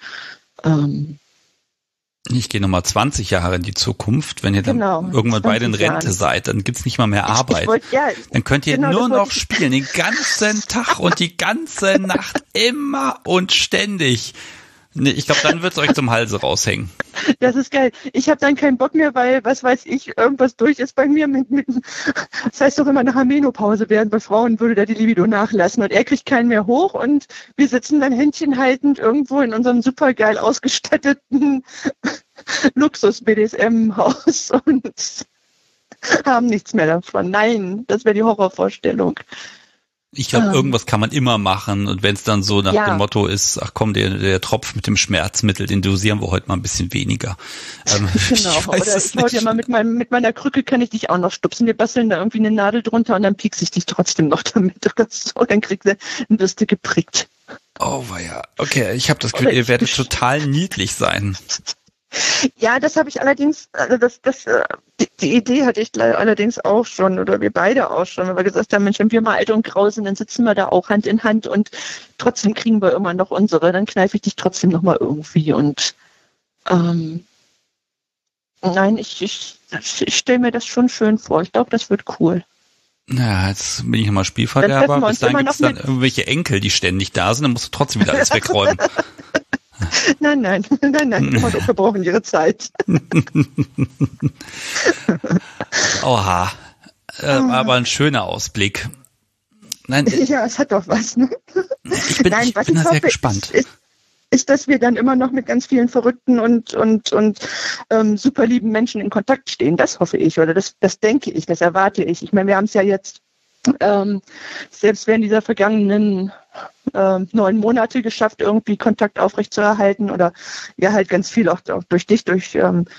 Ich gehe nochmal 20 Jahre in die Zukunft. Wenn ihr dann irgendwann beide in Rente seid, dann gibt's nicht mal mehr Arbeit. Dann könnt ihr nur noch spielen, den ganzen Tag und die ganze Nacht, immer und ständig. Nee, ich glaube, dann wird's euch zum Halse raushängen. Das ist geil. Ich habe dann keinen Bock mehr, weil, was weiß ich, irgendwas durch ist bei mir. Das heißt doch immer nach der Menopause werden. Bei Frauen würde da die Libido nachlassen und er kriegt keinen mehr hoch und wir sitzen dann händchenhaltend irgendwo in unserem supergeil ausgestatteten Luxus-BDSM-Haus und haben nichts mehr davon. Nein, das wäre die Horrorvorstellung. Ich glaube, irgendwas kann man immer machen und wenn es dann so nach dem Motto ist, ach komm, der Tropf mit dem Schmerzmittel, den dosieren wir heute mal ein bisschen weniger. Genau, ich hau dir mal mit meiner Krücke kann ich dich auch noch stupsen. Wir basteln da irgendwie eine Nadel drunter und dann piekse ich dich trotzdem noch damit oder so. Dann kriegst du eine Bürste geprickt. Oh weia. Okay, ich habe das Gefühl, ihr werdet total niedlich sein. Ja, das habe ich allerdings, die Idee hatte ich allerdings auch schon, oder wir beide auch schon, weil wir gesagt haben, Mensch, wenn wir mal alt und grau sind, dann sitzen wir da auch Hand in Hand und trotzdem kriegen wir immer noch unsere, dann kneife ich dich trotzdem nochmal irgendwie und nein, ich stelle mir das schon schön vor. Ich glaube, das wird cool. Ja, jetzt bin ich immer Spielverderber. Bis dahin gibt es dann irgendwelche Enkel, die ständig da sind, dann musst du trotzdem wieder alles wegräumen. Nein, wir brauchen ihre Zeit. Oha, aber ein schöner Ausblick. Nein, ja, es hat doch was, ne? Ich bin da sehr gespannt. Ist, dass wir dann immer noch mit ganz vielen verrückten und super lieben Menschen in Kontakt stehen. Das hoffe ich oder das denke ich, das erwarte ich. Ich meine, wir haben es ja jetzt selbst während dieser vergangenen 9 Monate geschafft, irgendwie Kontakt aufrechtzuerhalten oder ja halt ganz viel auch durch dich, durch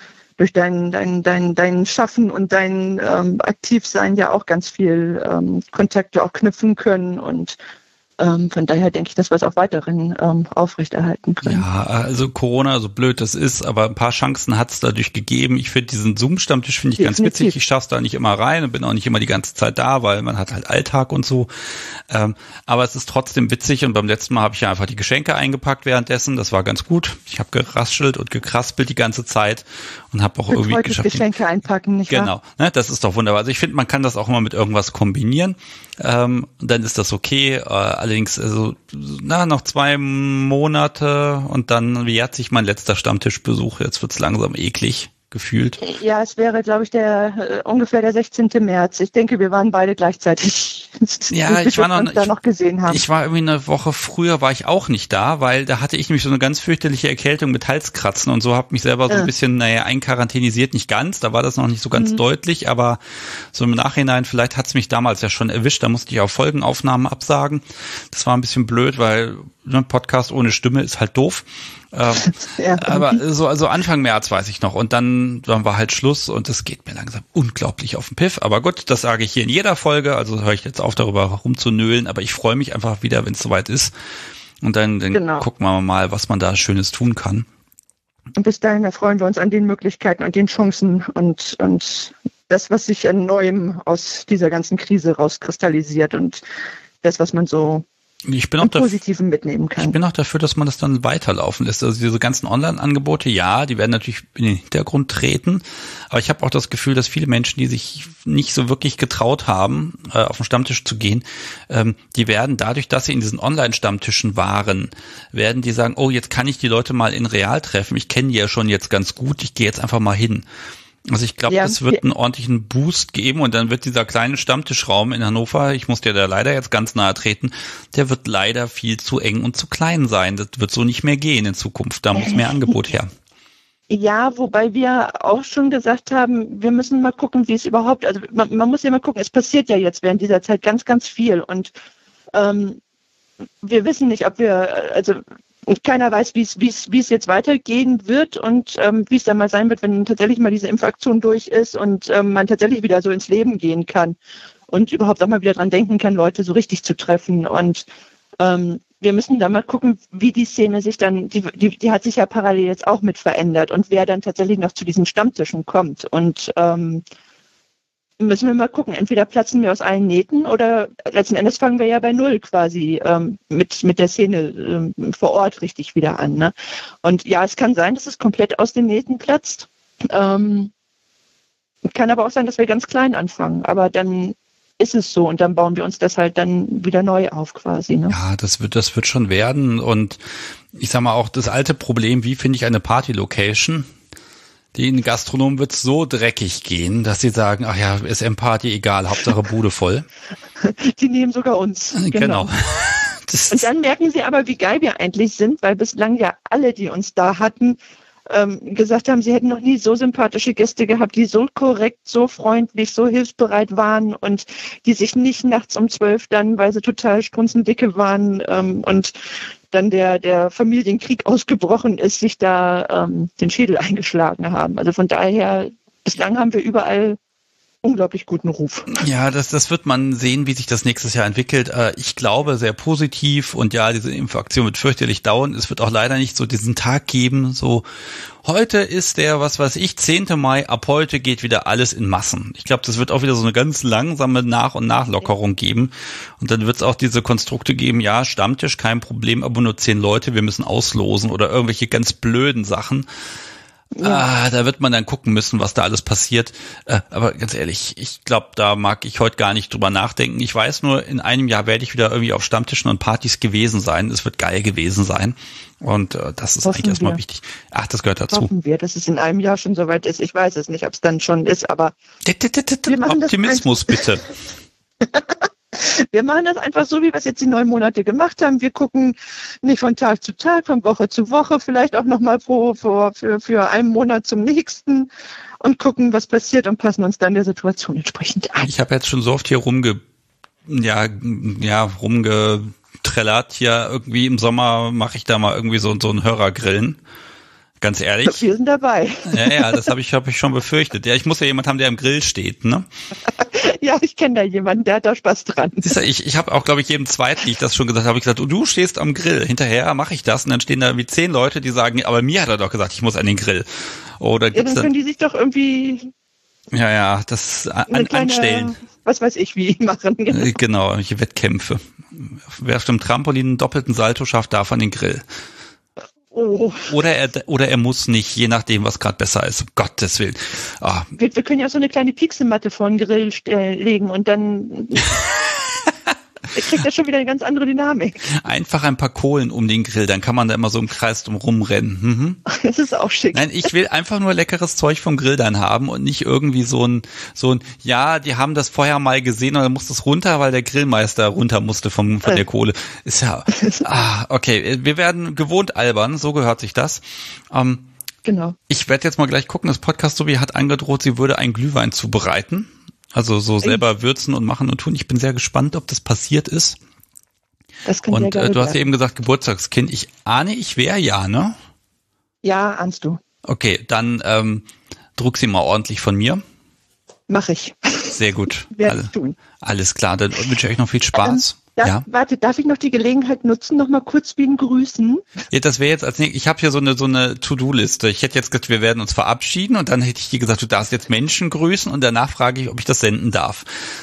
dein Schaffen und dein Aktivsein ja auch ganz viel Kontakte auch knüpfen können und von daher denke ich, dass wir es auch weiterhin aufrechterhalten können. Ja, also Corona, so blöd das ist, aber ein paar Chancen hat es dadurch gegeben. Ich finde diesen Zoom-Stammtisch ganz witzig. Ich schaff's da nicht immer rein und bin auch nicht immer die ganze Zeit da, weil man hat halt Alltag und so. Aber es ist trotzdem witzig und beim letzten Mal habe ich ja einfach die Geschenke eingepackt währenddessen. Das war ganz gut. Ich habe geraschelt und gekraspelt die ganze Zeit und habe auch irgendwie geschafft. Geschenke einpacken, nicht wahr? Genau, ne, das ist doch wunderbar. Also ich finde, man kann das auch immer mit irgendwas kombinieren. Dann ist das okay. Allerdings, also noch 2 Monate und dann jährt sich mein letzter Stammtischbesuch. Jetzt wird's langsam eklig gefühlt. Ja, es wäre, glaube ich, ungefähr der 16. März. Ich denke, wir waren beide gleichzeitig. Ja, ich war noch gesehen haben. Ich war irgendwie eine Woche früher, war ich auch nicht da, weil da hatte ich nämlich so eine ganz fürchterliche Erkältung mit Halskratzen und so, habe mich selber so ein bisschen, einquarantinisiert, nicht ganz, da war das noch nicht so ganz deutlich, aber so im Nachhinein, vielleicht hat's mich damals ja schon erwischt, da musste ich auch Folgenaufnahmen absagen. Das war ein bisschen blöd, weil ein Podcast ohne Stimme ist halt doof. Aber also Anfang März weiß ich noch und dann war halt Schluss und es geht mir langsam unglaublich auf den Piff, aber gut, das sage ich hier in jeder Folge, also höre ich jetzt auf darüber rumzunölen, aber ich freue mich einfach wieder, wenn es soweit ist und dann gucken wir mal, was man da Schönes tun kann. Und bis dahin erfreuen wir uns an den Möglichkeiten und den Chancen und das, was sich an Neuem aus dieser ganzen Krise rauskristallisiert und das, was man so im Positiven mitnehmen kann. Ich bin auch dafür, dass man das dann weiterlaufen lässt. Also diese ganzen Online-Angebote, ja, die werden natürlich in den Hintergrund treten. Aber ich habe auch das Gefühl, dass viele Menschen, die sich nicht so wirklich getraut haben, auf den Stammtisch zu gehen, die werden dadurch, dass sie in diesen Online-Stammtischen waren, werden die sagen, oh, jetzt kann ich die Leute mal in real treffen. Ich kenne die ja schon jetzt ganz gut. Ich gehe jetzt einfach mal hin. Also ich glaube, es wird einen ordentlichen Boost geben und dann wird dieser kleine Stammtischraum in Hannover, ich muss dir da leider jetzt ganz nahe treten, der wird leider viel zu eng und zu klein sein. Das wird so nicht mehr gehen in Zukunft. Da muss mehr Angebot her. Ja, wobei wir auch schon gesagt haben, wir müssen mal gucken, wie es überhaupt, also man muss ja mal gucken, es passiert ja jetzt während dieser Zeit ganz, ganz viel und wir wissen nicht, ob wir, also und keiner weiß, wie es jetzt weitergehen wird und wie es dann mal sein wird, wenn tatsächlich mal diese Impfaktion durch ist und man tatsächlich wieder so ins Leben gehen kann und überhaupt auch mal wieder dran denken kann, Leute so richtig zu treffen. Und wir müssen da mal gucken, wie die Szene sich dann, die hat sich ja parallel jetzt auch mit verändert und wer dann tatsächlich noch zu diesen Stammtischen kommt. Und müssen wir mal gucken, entweder platzen wir aus allen Nähten oder letzten Endes fangen wir ja bei Null quasi mit der Szene vor Ort richtig wieder an. Ne? Und ja, es kann sein, dass es komplett aus den Nähten platzt. Kann aber auch sein, dass wir ganz klein anfangen. Aber dann ist es so und dann bauen wir uns das halt dann wieder neu auf quasi. Ne? Ja, das wird schon werden. Und ich sag mal auch das alte Problem, wie finde ich eine Party-Location? Den Gastronomen wird es so dreckig gehen, dass sie sagen, ach ja, SM-Party, egal, Hauptsache Bude voll. Die nehmen sogar uns. Genau. Und dann merken sie aber, wie geil wir eigentlich sind, weil bislang ja alle, die uns da hatten, gesagt haben, sie hätten noch nie so sympathische Gäste gehabt, die so korrekt, so freundlich, so hilfsbereit waren und die sich nicht nachts um 12 dann, weil sie total strunzendicke waren und dann der Familienkrieg ausgebrochen ist, sich da den Schädel eingeschlagen haben. Also von daher, bislang haben wir überall unglaublich guten Ruf. Ja, das wird man sehen, wie sich das nächstes Jahr entwickelt. Ich glaube sehr positiv und ja, diese Impfaktion wird fürchterlich dauern. Es wird auch leider nicht so diesen Tag geben, so heute ist der, 10. Mai, ab heute geht wieder alles in Massen. Ich glaube, das wird auch wieder so eine ganz langsame Nach- und Nachlockerung geben. Und dann wird es auch diese Konstrukte geben, ja, Stammtisch, kein Problem, aber nur 10 Leute, wir müssen auslosen oder irgendwelche ganz blöden Sachen. Ja. Da wird man dann gucken müssen, was da alles passiert. Aber ganz ehrlich, ich glaube, da mag ich heute gar nicht drüber nachdenken. Ich weiß nur, in einem Jahr werde ich wieder irgendwie auf Stammtischen und Partys gewesen sein. Es wird geil gewesen sein. Und das ist eigentlich erstmal wichtig. Ach, das gehört dazu. Hoffen wir, dass es in einem Jahr schon soweit ist. Ich weiß es nicht, ob es dann schon ist, aber Optimismus bitte. Wir machen das einfach so, wie wir es jetzt die 9 Monate gemacht haben. Wir gucken nicht von Tag zu Tag, von Woche zu Woche, vielleicht auch nochmal für einen Monat zum nächsten und gucken, was passiert und passen uns dann der Situation entsprechend an. Ich habe jetzt schon so oft hier rumgetrellert. Hier irgendwie im Sommer mache ich da mal irgendwie so einen Hörergrillen. Ganz ehrlich. Wir sind dabei. Ja, das habe ich schon befürchtet. Ja, ich muss ja jemand haben, der am Grill steht, ne? Ja, ich kenne da jemanden, der hat da Spaß dran. Siehst du, ich habe auch, glaube ich, jedem Zweiten, die ich das schon gesagt habe, gesagt, du stehst am Grill. Hinterher mache ich das und dann stehen da wie 10 Leute, die sagen, aber mir hat er doch gesagt, ich muss an den Grill. Oder ja, dann können die sich doch irgendwie das anstellen. Was weiß ich, wie machen. Genau, irgendwelche Wettkämpfe. Wer auf dem Trampolin einen doppelten Salto schafft, darf an den Grill. Oh. Oder er muss nicht, je nachdem, was gerade besser ist. Um Gottes Willen. Wir können ja auch so eine kleine Piekselmatte vor den Grill legen und dann kriegt er schon wieder eine ganz andere Dynamik. Einfach ein paar Kohlen um den Grill, dann kann man da immer so im Kreis drum rumrennen. Mhm. Das ist auch schick. Nein, ich will einfach nur leckeres Zeug vom Grill dann haben und nicht irgendwie so ein, ja, die haben das vorher mal gesehen und dann muss das runter, weil der Grillmeister runter musste von der Kohle. Ist ja, okay, wir werden gewohnt albern, so gehört sich das. Genau. Ich werde jetzt mal gleich gucken, das Podcast Sobi hat angedroht, sie würde einen Glühwein zubereiten. Also so selber würzen und machen und tun. Ich bin sehr gespannt, ob das passiert ist. Das kann und du hast ja eben gesagt, Geburtstagskind. Ich ahne, ich wäre ja, ne? Ja, ahnst du. Okay, dann druck sie mal ordentlich von mir. Mach ich. Sehr gut. Werde ich tun. Alles klar, dann wünsche ich euch noch viel Spaß. Warte, darf ich noch die Gelegenheit nutzen, noch mal kurz wen grüßen? Ja, das wäre jetzt ich habe hier so eine To-Do-Liste. Ich hätte jetzt gesagt, wir werden uns verabschieden und dann hätte ich dir gesagt, du darfst jetzt Menschen grüßen und danach frage ich, ob ich das senden darf.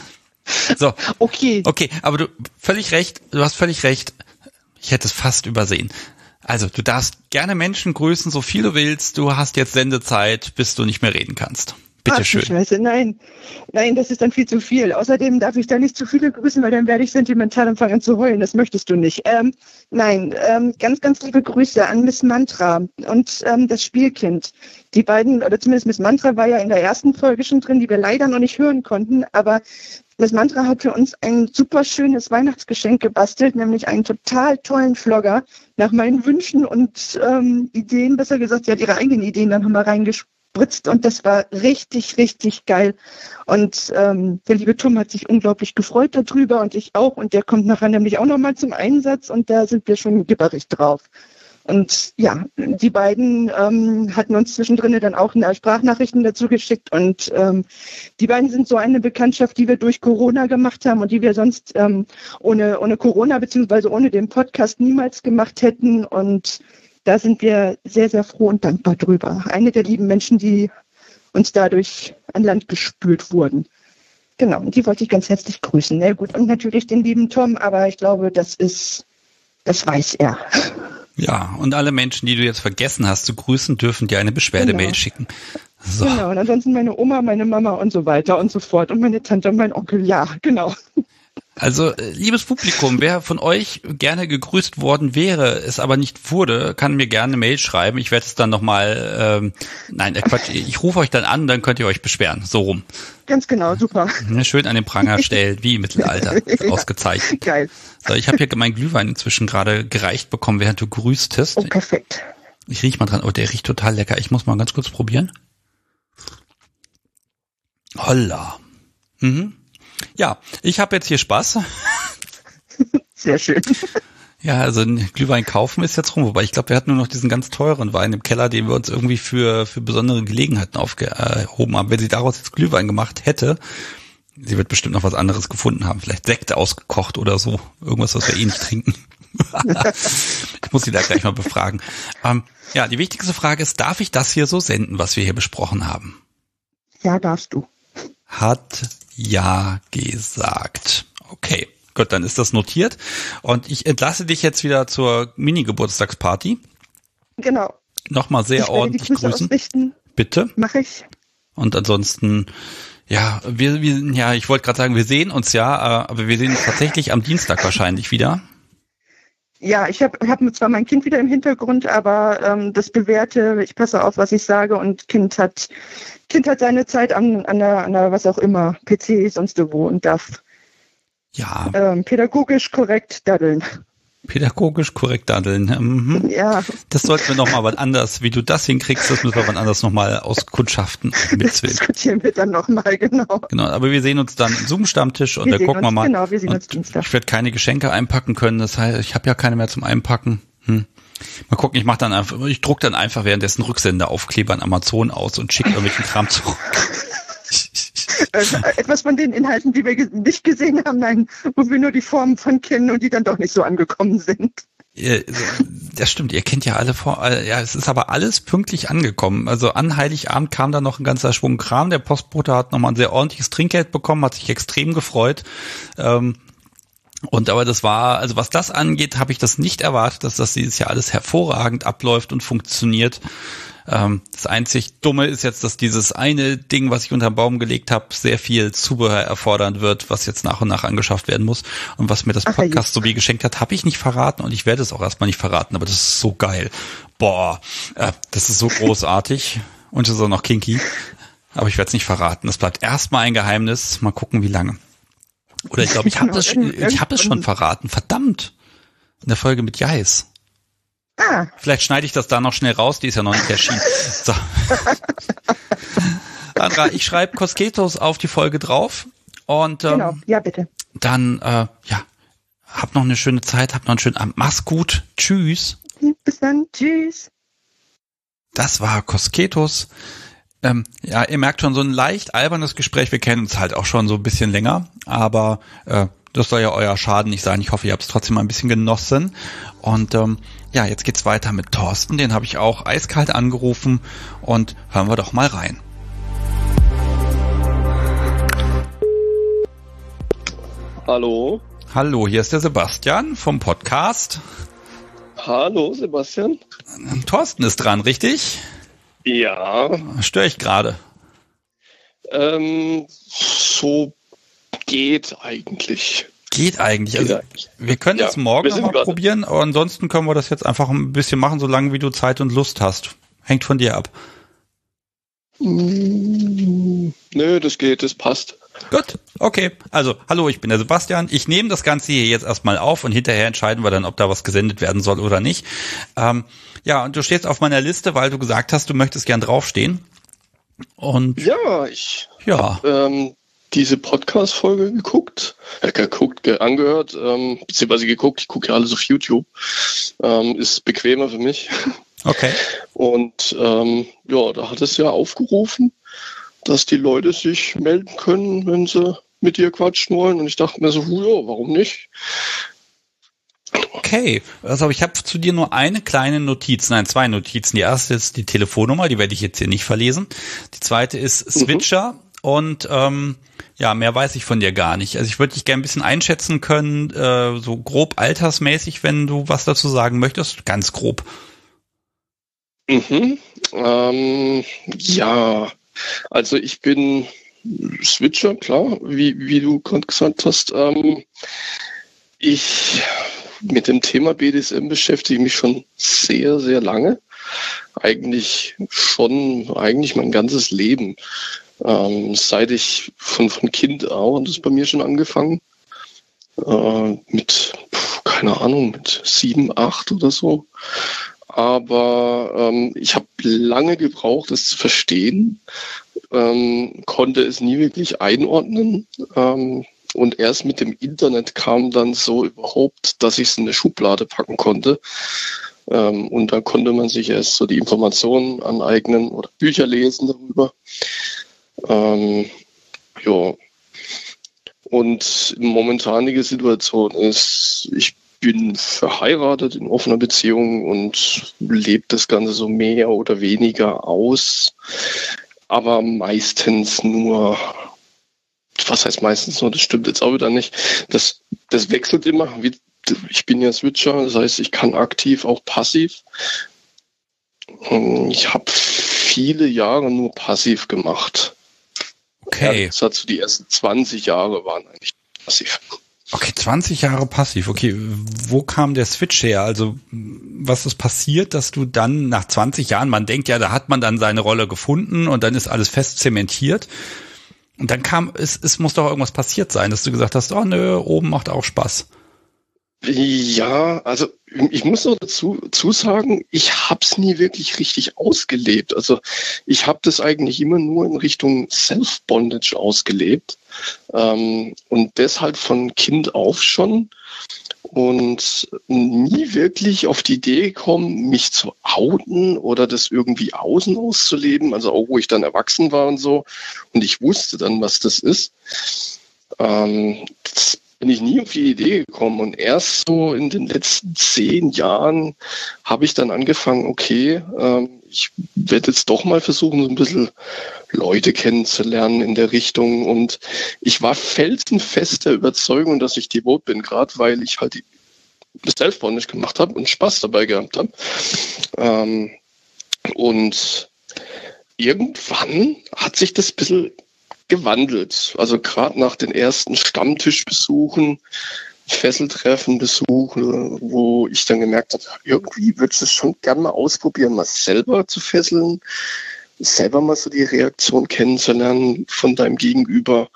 So. Okay, aber du hast völlig recht. Ich hätte es fast übersehen. Also, du darfst gerne Menschen grüßen, so viel du willst. Du hast jetzt Sendezeit, bis du nicht mehr reden kannst. Bitte schön. Scheiße, nein, das ist dann viel zu viel. Außerdem darf ich da nicht zu viele grüßen, weil dann werde ich sentimental und fange an zu heulen. Das möchtest du nicht. Ganz, ganz liebe Grüße an Miss Mantra und das Spielkind. Die beiden, oder zumindest Miss Mantra war ja in der ersten Folge schon drin, die wir leider noch nicht hören konnten, aber Miss Mantra hat für uns ein super schönes Weihnachtsgeschenk gebastelt, nämlich einen total tollen Vlogger nach meinen Wünschen und Ideen, besser gesagt, sie hat ihre eigenen Ideen dann nochmal reingespritzt und das war richtig, richtig geil. Und der liebe Tom hat sich unglaublich gefreut darüber und ich auch und der kommt nachher nämlich auch nochmal zum Einsatz und da sind wir schon gibberig drauf. Und ja, die beiden hatten uns zwischendrin dann auch Sprachnachrichten dazu geschickt und die beiden sind so eine Bekanntschaft, die wir durch Corona gemacht haben und die wir sonst ohne Corona beziehungsweise ohne den Podcast niemals gemacht hätten und da sind wir sehr, sehr froh und dankbar drüber. Eine der lieben Menschen, die uns dadurch an Land gespült wurden. Genau, und die wollte ich ganz herzlich grüßen. Na gut, und natürlich den lieben Tom, aber ich glaube, das weiß er. Ja, und alle Menschen, die du jetzt vergessen hast zu grüßen, dürfen dir eine Beschwerdemail schicken. So. Genau, und ansonsten meine Oma, meine Mama und so weiter und so fort und meine Tante und mein Onkel, ja, genau. Also, liebes Publikum, wer von euch gerne gegrüßt worden wäre, es aber nicht wurde, kann mir gerne eine Mail schreiben. Ich werde es dann nochmal, Quatsch, ich rufe euch dann an, dann könnt ihr euch beschweren, so rum. Ganz genau, super. Schön an den Pranger stellt, wie im Mittelalter, ausgezeichnet. Geil. So, ich habe hier meinen Glühwein inzwischen gerade gereicht bekommen, während du grüßtest. Oh, perfekt. Ich riech mal dran, oh, der riecht total lecker. Ich muss mal ganz kurz probieren. Holla. Mhm. Ja, ich habe jetzt hier Spaß. Sehr schön. Ja, also ein Glühwein kaufen ist jetzt rum, wobei ich glaube, wir hatten nur noch diesen ganz teuren Wein im Keller, den wir uns irgendwie für besondere Gelegenheiten aufgehoben haben. Wenn sie daraus jetzt Glühwein gemacht hätte, sie wird bestimmt noch was anderes gefunden haben, vielleicht Sekt ausgekocht oder so, irgendwas, was wir eh nicht trinken. Ich muss sie da gleich mal befragen. Ja, die wichtigste Frage ist, darf ich das hier so senden, was wir hier besprochen haben? Ja, darfst du. Hat ja gesagt. Okay, gut, dann ist das notiert. Und ich entlasse dich jetzt wieder zur Mini-Geburtstagsparty. Genau. Nochmal sehr ordentlich grüßen. Ausrichten. Bitte. Mache ich. Und ansonsten, ja, ich wollte gerade sagen, wir sehen uns aber wir sehen uns tatsächlich am Dienstag wahrscheinlich wieder. Ja, ich hab zwar mein Kind wieder im Hintergrund, aber das Bewährte, ich passe auf, was ich sage und Kind hat seine Zeit an der was auch immer, PC, sonst wo und darf pädagogisch korrekt daddeln. Pädagogisch korrekt daddeln. Mhm. Ja. Das sollten wir nochmal was anders, wie du das hinkriegst, das müssen wir wann anders nochmal auskundschaften. Das diskutieren wir dann nochmal, genau. Genau, aber wir sehen uns dann im Zoom-Stammtisch und da gucken wir mal. Genau, wir sehen uns Dienstag. Ich werde keine Geschenke einpacken können, das heißt, ich habe ja keine mehr zum Einpacken. Mal gucken, ich druck dann einfach währenddessen Rücksendeaufkleber an Amazon aus und schicke irgendwelchen Kram zurück. Etwas von den Inhalten, die wir nicht gesehen haben, nein, wo wir nur die Formen von kennen und die dann doch nicht so angekommen sind. Das stimmt, ihr kennt ja alle es ist aber alles pünktlich angekommen. Also an Heiligabend kam da noch ein ganzer Schwung Kram. Der Postbote hat nochmal ein sehr ordentliches Trinkgeld bekommen, hat sich extrem gefreut. Aber das war, also was das angeht, habe ich das nicht erwartet, dass das dieses Jahr alles hervorragend abläuft und funktioniert. Das einzig Dumme ist jetzt, dass dieses eine Ding, was ich unter den Baum gelegt habe, sehr viel Zubehör erfordern wird, was jetzt nach und nach angeschafft werden muss. Und was mir das Podcast so wie geschenkt hat, habe ich nicht verraten und ich werde es auch erstmal nicht verraten, aber das ist so geil. Boah, das ist so großartig und es ist auch noch kinky. Aber ich werde es nicht verraten. Das bleibt erstmal ein Geheimnis. Mal gucken, wie lange. Oder ich glaube, ich habe es schon verraten. Verdammt. In der Folge mit Jais. Vielleicht schneide ich das da noch schnell raus, die ist ja noch nicht erschienen. So. Sandra, ich schreibe Cosquetos auf die Folge drauf und genau, ja bitte. Dann hab noch eine schöne Zeit, hab noch einen schönen Abend. Mach's gut. Tschüss. Bis dann. Tschüss. Das war Cosquetos. Ihr merkt schon, so ein leicht albernes Gespräch. Wir kennen uns halt auch schon so ein bisschen länger, aber das soll ja euer Schaden nicht sein. Ich hoffe, ihr habt es trotzdem mal ein bisschen genossen. Und jetzt geht's weiter mit Thorsten. Den habe ich auch eiskalt angerufen und hören wir doch mal rein. Hallo. Hallo, hier ist der Sebastian vom Podcast. Hallo, Sebastian. Thorsten ist dran, richtig? Ja. Störe ich gerade? So geht eigentlich. Geht eigentlich. Also, wir können es morgen nochmal probieren, aber ansonsten können wir das jetzt einfach ein bisschen machen, solange wie du Zeit und Lust hast. Hängt von dir ab. Nö, das geht, das passt. Gut, okay. Also, hallo, ich bin der Sebastian. Ich nehme das Ganze hier jetzt erstmal auf und hinterher entscheiden wir dann, ob da was gesendet werden soll oder nicht. Ja, und du stehst auf meiner Liste, weil du gesagt hast, du möchtest gern draufstehen. Und ja, ich habe diese Podcast-Folge angehört, beziehungsweise geguckt. Ich gucke ja alles auf YouTube. Ist bequemer für mich. Okay. Und da hat es ja aufgerufen, dass die Leute sich melden können, wenn sie mit dir quatschen wollen. Und ich dachte mir so, ja, warum nicht? Okay, also ich habe zu dir nur eine kleine Notiz, nein, zwei Notizen. Die erste ist die Telefonnummer, die werde ich jetzt hier nicht verlesen. Die zweite ist Switcher und mehr weiß ich von dir gar nicht. Also ich würde dich gerne ein bisschen einschätzen können, so grob altersmäßig, wenn du was dazu sagen möchtest, ganz grob. Ja, also ich bin Switcher, klar, wie du gerade gesagt hast. Ich mit dem Thema BDSM beschäftige mich schon sehr, sehr lange. Eigentlich mein ganzes Leben. Seit ich von Kind an, das ist bei mir schon angefangen. Mit 7, 8 oder so. Aber ich habe lange gebraucht, das zu verstehen, konnte es nie wirklich einordnen. Und erst mit dem Internet kam dann so überhaupt, dass ich es in eine Schublade packen konnte. Und dann konnte man sich erst so die Informationen aneignen oder Bücher lesen darüber. Und momentanige Situation ist, ich bin verheiratet in offener Beziehung und lebe das Ganze so mehr oder weniger aus, aber meistens nur, was heißt meistens nur, das stimmt jetzt auch wieder nicht, das wechselt immer, ich bin ja Switcher, das heißt, ich kann aktiv, auch passiv. Ich habe viele Jahre nur passiv gemacht. Okay. Ja, das hat so die ersten 20 Jahre waren eigentlich passiv. Okay, 20 Jahre passiv. Okay, wo kam der Switch her? Also, was ist passiert, dass du dann nach 20 Jahren, man denkt ja, da hat man dann seine Rolle gefunden und dann ist alles fest zementiert. Und dann es muss doch irgendwas passiert sein, dass du gesagt hast, oh nö, oben macht auch Spaß. Ja, also ich muss noch dazu sagen, ich habe es nie wirklich richtig ausgelebt. Also ich habe das eigentlich immer nur in Richtung Self-Bondage ausgelebt und deshalb von Kind auf schon und nie wirklich auf die Idee gekommen, mich zu outen oder das irgendwie außen auszuleben. Also auch wo ich dann erwachsen war und so und ich wusste dann, was das ist. Das bin ich nie auf die Idee gekommen. Und erst so in den letzten 10 Jahren habe ich dann angefangen, okay, ich werde jetzt doch mal versuchen, so ein bisschen Leute kennenzulernen in der Richtung. Und ich war felsenfest der Überzeugung, dass ich devot bin, gerade weil ich halt das Self-Bondage gemacht habe und Spaß dabei gehabt habe. Und irgendwann hat sich das ein bisschen gewandelt. Also gerade nach den ersten Stammtischbesuchen, Fesseltreffen besuchen, wo ich dann gemerkt habe, irgendwie würde ich das schon gerne mal ausprobieren, mal selber zu fesseln, selber mal so die Reaktion kennenzulernen von deinem Gegenüber.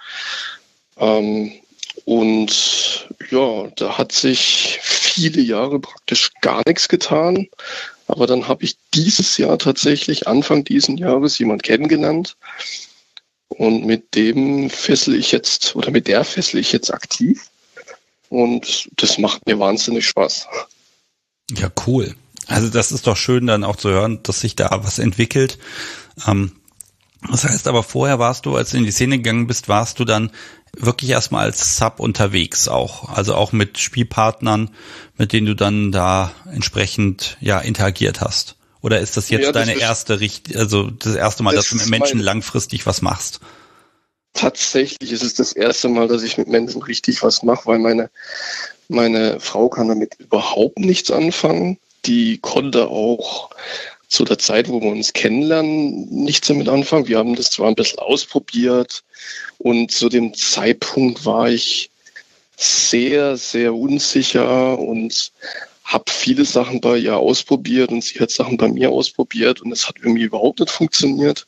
Und ja, da hat sich viele Jahre praktisch gar nichts getan. Aber dann habe ich dieses Jahr tatsächlich, Anfang diesen Jahres, jemand kennengelernt. Und mit der fessel ich jetzt aktiv. Und das macht mir wahnsinnig Spaß. Ja, cool. Also das ist doch schön dann auch zu hören, dass sich da was entwickelt. Das heißt aber vorher warst du, als du in die Szene gegangen bist, warst du dann wirklich erstmal als Sub unterwegs auch. Also auch mit Spielpartnern, mit denen du dann da entsprechend interagiert hast. Oder ist das jetzt das erste Mal, dass du mit Menschen langfristig was machst? tatsächlich ist es das erste Mal, dass ich mit Menschen richtig was mache, weil meine Frau kann damit überhaupt nichts anfangen. Die konnte auch zu der Zeit, wo wir uns kennenlernen, nichts damit anfangen. Wir haben das zwar ein bisschen ausprobiert und zu dem Zeitpunkt war ich sehr, sehr unsicher und habe viele Sachen bei ihr ausprobiert und sie hat Sachen bei mir ausprobiert und es hat irgendwie überhaupt nicht funktioniert.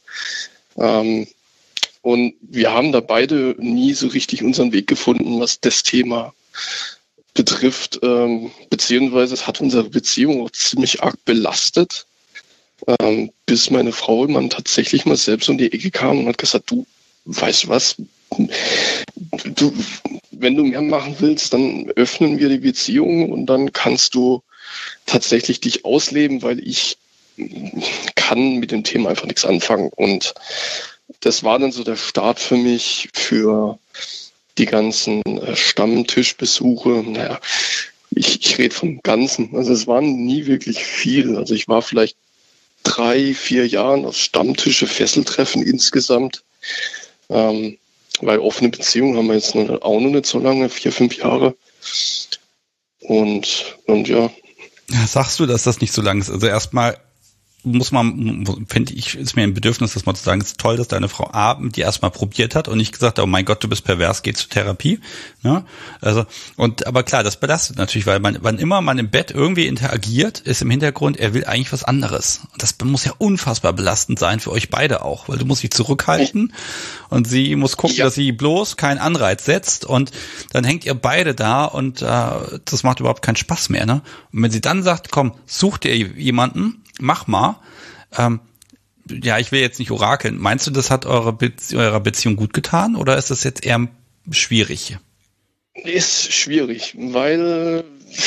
Und wir haben da beide nie so richtig unseren Weg gefunden, was das Thema betrifft, beziehungsweise es hat unsere Beziehung auch ziemlich arg belastet, bis meine Frau dann tatsächlich mal selbst um die Ecke kam und hat gesagt, du, weißt du was, wenn du mehr machen willst, dann öffnen wir die Beziehung und dann kannst du tatsächlich dich ausleben, weil ich kann mit dem Thema einfach nichts anfangen. Und das war dann so der Start für mich für die ganzen Stammtischbesuche. Naja, ich rede vom Ganzen. Also es waren nie wirklich viel. Also ich war vielleicht 3-4 Jahren auf Stammtische, Fesseltreffen insgesamt. Weil offene Beziehungen haben wir jetzt auch noch nicht so lange, 4-5 Jahre. Und ja. Sagst du, dass das nicht so lang ist? Also erstmal muss man, finde ich, ist mir ein Bedürfnis, das mal zu sagen, es ist toll, dass deine Frau Abend die erstmal probiert hat und nicht gesagt hat, oh mein Gott, du bist pervers, geh zur Therapie. Ja, also, aber klar, das belastet natürlich, weil wann immer man im Bett irgendwie interagiert, ist im Hintergrund, er will eigentlich was anderes. Und das muss ja unfassbar belastend sein für euch beide auch, weil du musst dich zurückhalten und sie muss gucken, dass sie bloß keinen Anreiz setzt und dann hängt ihr beide da und das macht überhaupt keinen Spaß mehr, ne? Und wenn sie dann sagt, komm, such dir jemanden, mach mal. Ja, ich will jetzt nicht orakeln. Meinst du, das hat eurer Beziehung gut getan oder ist das jetzt eher schwierig? Ist schwierig, weil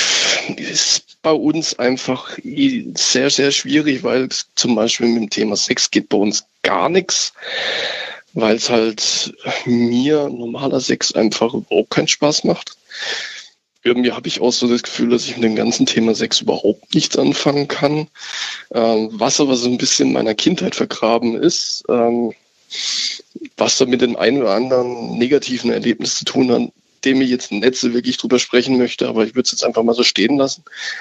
es bei uns einfach sehr, sehr schwierig, weil zum Beispiel mit dem Thema Sex geht bei uns gar nichts, weil es halt mir normaler Sex einfach überhaupt keinen Spaß macht. Irgendwie habe ich auch so das Gefühl, dass ich mit dem ganzen Thema Sex überhaupt nichts anfangen kann, was aber so ein bisschen in meiner Kindheit vergraben ist, was da mit dem einen oder anderen negativen Erlebnis zu tun hat, dem ich jetzt nicht so wirklich drüber sprechen möchte, aber ich würde es jetzt einfach mal so stehen lassen.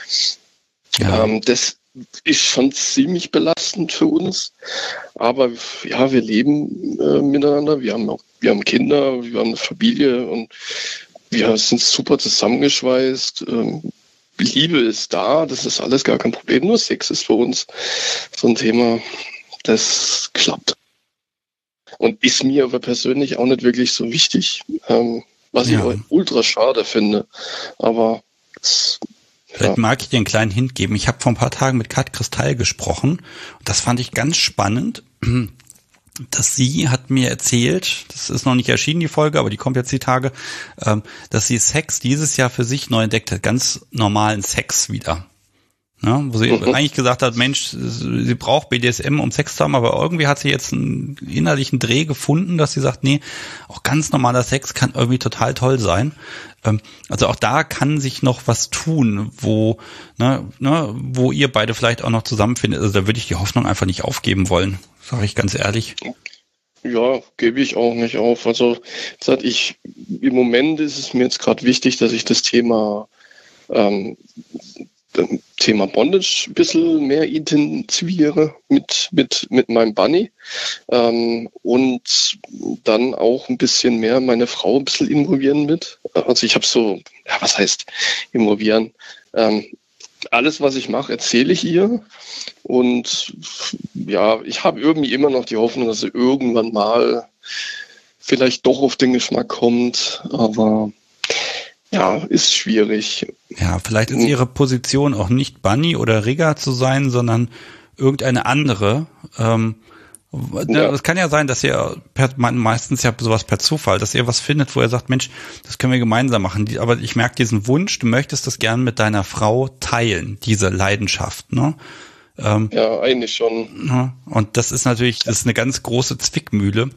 Ja. Das ist schon ziemlich belastend für uns, aber ja, wir leben miteinander, wir haben Kinder, wir haben eine Familie und wir sind super zusammengeschweißt. Liebe ist da, das ist alles gar kein Problem. Nur Sex ist für uns so ein Thema, das klappt. Und ist mir aber persönlich auch nicht wirklich so wichtig, was ich auch ultra schade finde. Aber vielleicht mag ich dir einen kleinen Hint geben. Ich habe vor ein paar Tagen mit Kat Kristall gesprochen und das fand ich ganz spannend. Dass sie hat mir erzählt, das ist noch nicht erschienen, die Folge, aber die kommt jetzt die Tage, dass sie Sex dieses Jahr für sich neu entdeckt hat, ganz normalen Sex wieder. Ja, wo sie eigentlich gesagt hat, Mensch, sie braucht BDSM, um Sex zu haben, aber irgendwie hat sie jetzt einen innerlichen Dreh gefunden, dass sie sagt, nee, auch ganz normaler Sex kann irgendwie total toll sein. Also auch da kann sich noch was tun, wo ihr beide vielleicht auch noch zusammenfindet. Also da würde ich die Hoffnung einfach nicht aufgeben wollen, sage ich ganz ehrlich. Ja, gebe ich auch nicht auf. Also im Moment ist es mir jetzt gerade wichtig, dass ich das Thema Bondage ein bisschen mehr intensiviere mit meinem Bunny und dann auch ein bisschen mehr meine Frau ein bisschen involvieren mit. Also ich habe so, ja, was heißt involvieren? Alles, was ich mache, erzähle ich ihr und ja, ich habe irgendwie immer noch die Hoffnung, dass sie irgendwann mal vielleicht doch auf den Geschmack kommt, aber ja, ist schwierig. Ja, vielleicht ist ihre Position auch nicht Bunny oder Rigger zu sein, sondern irgendeine andere. Es kann ja sein, dass ihr meistens ja sowas per Zufall, dass ihr was findet, wo ihr sagt, Mensch, das können wir gemeinsam machen. Aber ich merke diesen Wunsch, du möchtest das gern mit deiner Frau teilen, diese Leidenschaft, ne? Ja, eigentlich schon. Und das ist natürlich, eine ganz große Zwickmühle.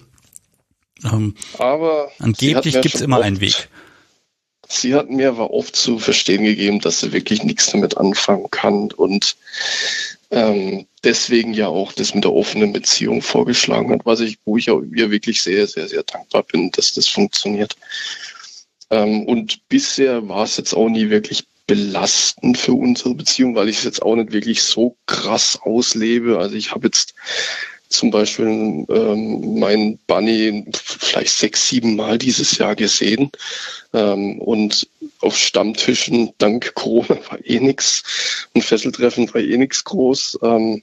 Aber angeblich gibt's immer einen Weg. Sie hat mir aber oft zu verstehen gegeben, dass sie wirklich nichts damit anfangen kann und deswegen ja auch das mit der offenen Beziehung vorgeschlagen hat, wo ich auch ihr wirklich sehr, sehr, sehr dankbar bin, dass das funktioniert. Und bisher war es jetzt auch nie wirklich belastend für unsere Beziehung, weil ich es jetzt auch nicht wirklich so krass auslebe. Also ich habe jetzt zum Beispiel meinen Bunny vielleicht 6, 7 Mal dieses Jahr gesehen. Und auf Stammtischen dank Corona war nix. Und Fesseltreffen war nix groß.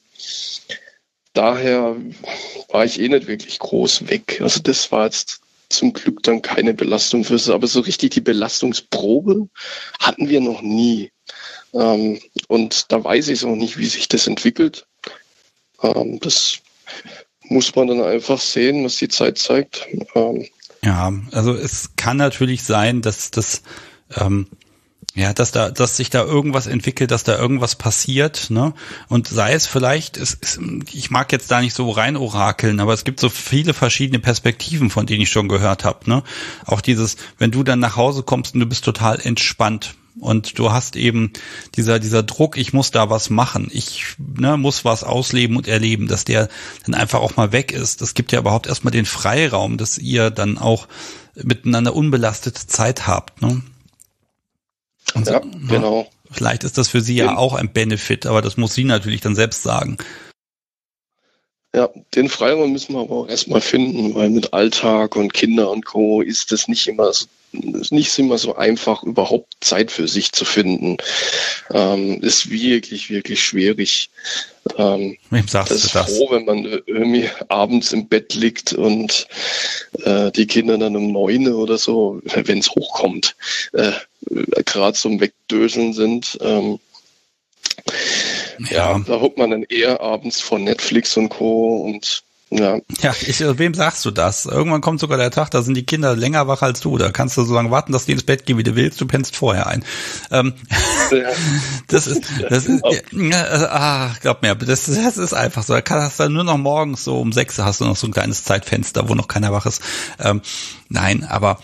Daher war ich nicht wirklich groß weg. Also das war jetzt zum Glück dann keine Belastung für sie. Aber so richtig die Belastungsprobe hatten wir noch nie. Und da weiß ich auch nicht, wie sich das entwickelt. Das muss man dann einfach sehen, was die Zeit zeigt. Ja, also es kann natürlich sein, dass dass sich da irgendwas entwickelt, dass da irgendwas passiert, ne? Und sei es vielleicht, ich mag jetzt da nicht so rein orakeln, aber es gibt so viele verschiedene Perspektiven, von denen ich schon gehört habe, ne? Auch dieses, wenn du dann nach Hause kommst und du bist total entspannt und du hast eben dieser Druck, ich muss da was machen, ich muss was ausleben und erleben, dass der dann einfach auch mal weg ist. Das gibt ja überhaupt erstmal den Freiraum, dass ihr dann auch miteinander unbelastete Zeit habt, ne? Und ja, genau. Vielleicht ist das für sie ja auch ein Benefit, aber das muss sie natürlich dann selbst sagen. Ja, den Freiraum müssen wir aber auch erstmal finden, weil mit Alltag und Kinder und Co. ist es nicht immer so einfach, überhaupt Zeit für sich zu finden. Ist wirklich, wirklich schwierig. Wem sagst das du ist das? Froh, wenn man irgendwie abends im Bett liegt und die Kinder dann um 9 oder so, wenn es hochkommt, gerade zum Wegdöseln sind. Ja, da hockt man dann eher abends vor Netflix und Co. und ja. Ja, wem sagst du das? Irgendwann kommt sogar der Tag, da sind die Kinder länger wach als du. Da kannst du so lange warten, dass die ins Bett gehen, wie du willst. Du pennst vorher ein. Ja. Glaub mir, das ist einfach so. Da hast du nur noch morgens so um 6 hast du noch so ein kleines Zeitfenster, wo noch keiner wach ist. Nein, aber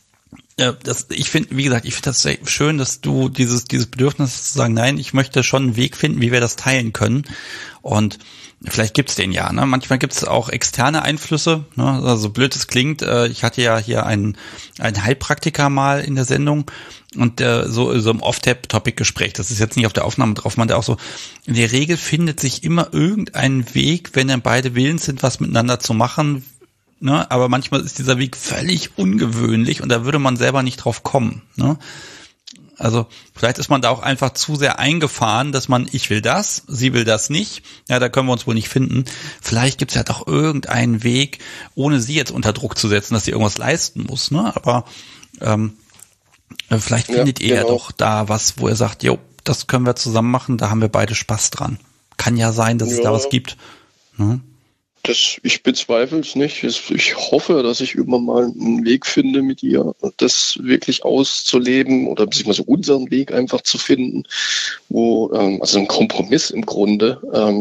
ich finde das sehr schön, dass du dieses Bedürfnis hast zu sagen, nein, ich möchte schon einen Weg finden, wie wir das teilen können. Und vielleicht gibt's den ja, ne? Manchmal gibt's auch externe Einflüsse, ne? Also so blöd es klingt, ich hatte ja hier einen Heilpraktiker mal in der Sendung und so im Off-Topic-Gespräch, das ist jetzt nicht auf der Aufnahme drauf, man da auch so, in der Regel findet sich immer irgendein Weg, wenn dann beide willens sind, was miteinander zu machen, ne? Aber manchmal ist dieser Weg völlig ungewöhnlich und da würde man selber nicht drauf kommen, ne? Also vielleicht ist man da auch einfach zu sehr eingefahren, dass ich will das, sie will das nicht. Ja, da können wir uns wohl nicht finden. Vielleicht gibt's ja doch irgendeinen Weg, ohne sie jetzt unter Druck zu setzen, dass sie irgendwas leisten muss. Ne? Aber vielleicht findet ihr ja doch da was, wo ihr sagt, jo, das können wir zusammen machen, da haben wir beide Spaß dran. Kann ja sein, dass es da was gibt. Ne? Ich bezweifle es nicht. Ich hoffe, dass ich irgendwann mal einen Weg finde mit ihr, das wirklich auszuleben oder beziehungsweise unseren Weg einfach zu finden, also ein Kompromiss im Grunde,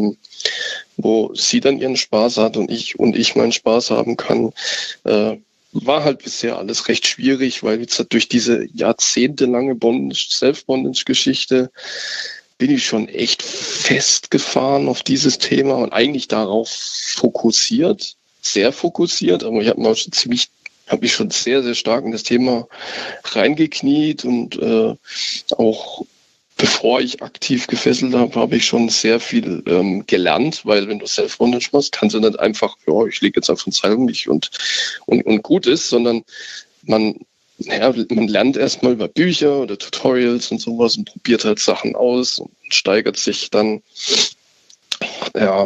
wo sie dann ihren Spaß hat und ich meinen Spaß haben kann. War halt bisher alles recht schwierig, weil jetzt durch diese jahrzehntelange Self-Bondage-Geschichte bin ich schon echt festgefahren auf dieses Thema und eigentlich darauf fokussiert, sehr fokussiert, aber ich habe mich schon sehr, sehr stark in das Thema reingekniet und auch bevor ich aktiv gefesselt habe ich schon sehr viel gelernt, weil wenn du Self-Bondage machst, kannst du nicht einfach, ja, ich lege jetzt auf den Seil und gut ist, sondern man lernt erstmal über Bücher oder Tutorials und sowas und probiert halt Sachen aus und steigert sich dann. Ja,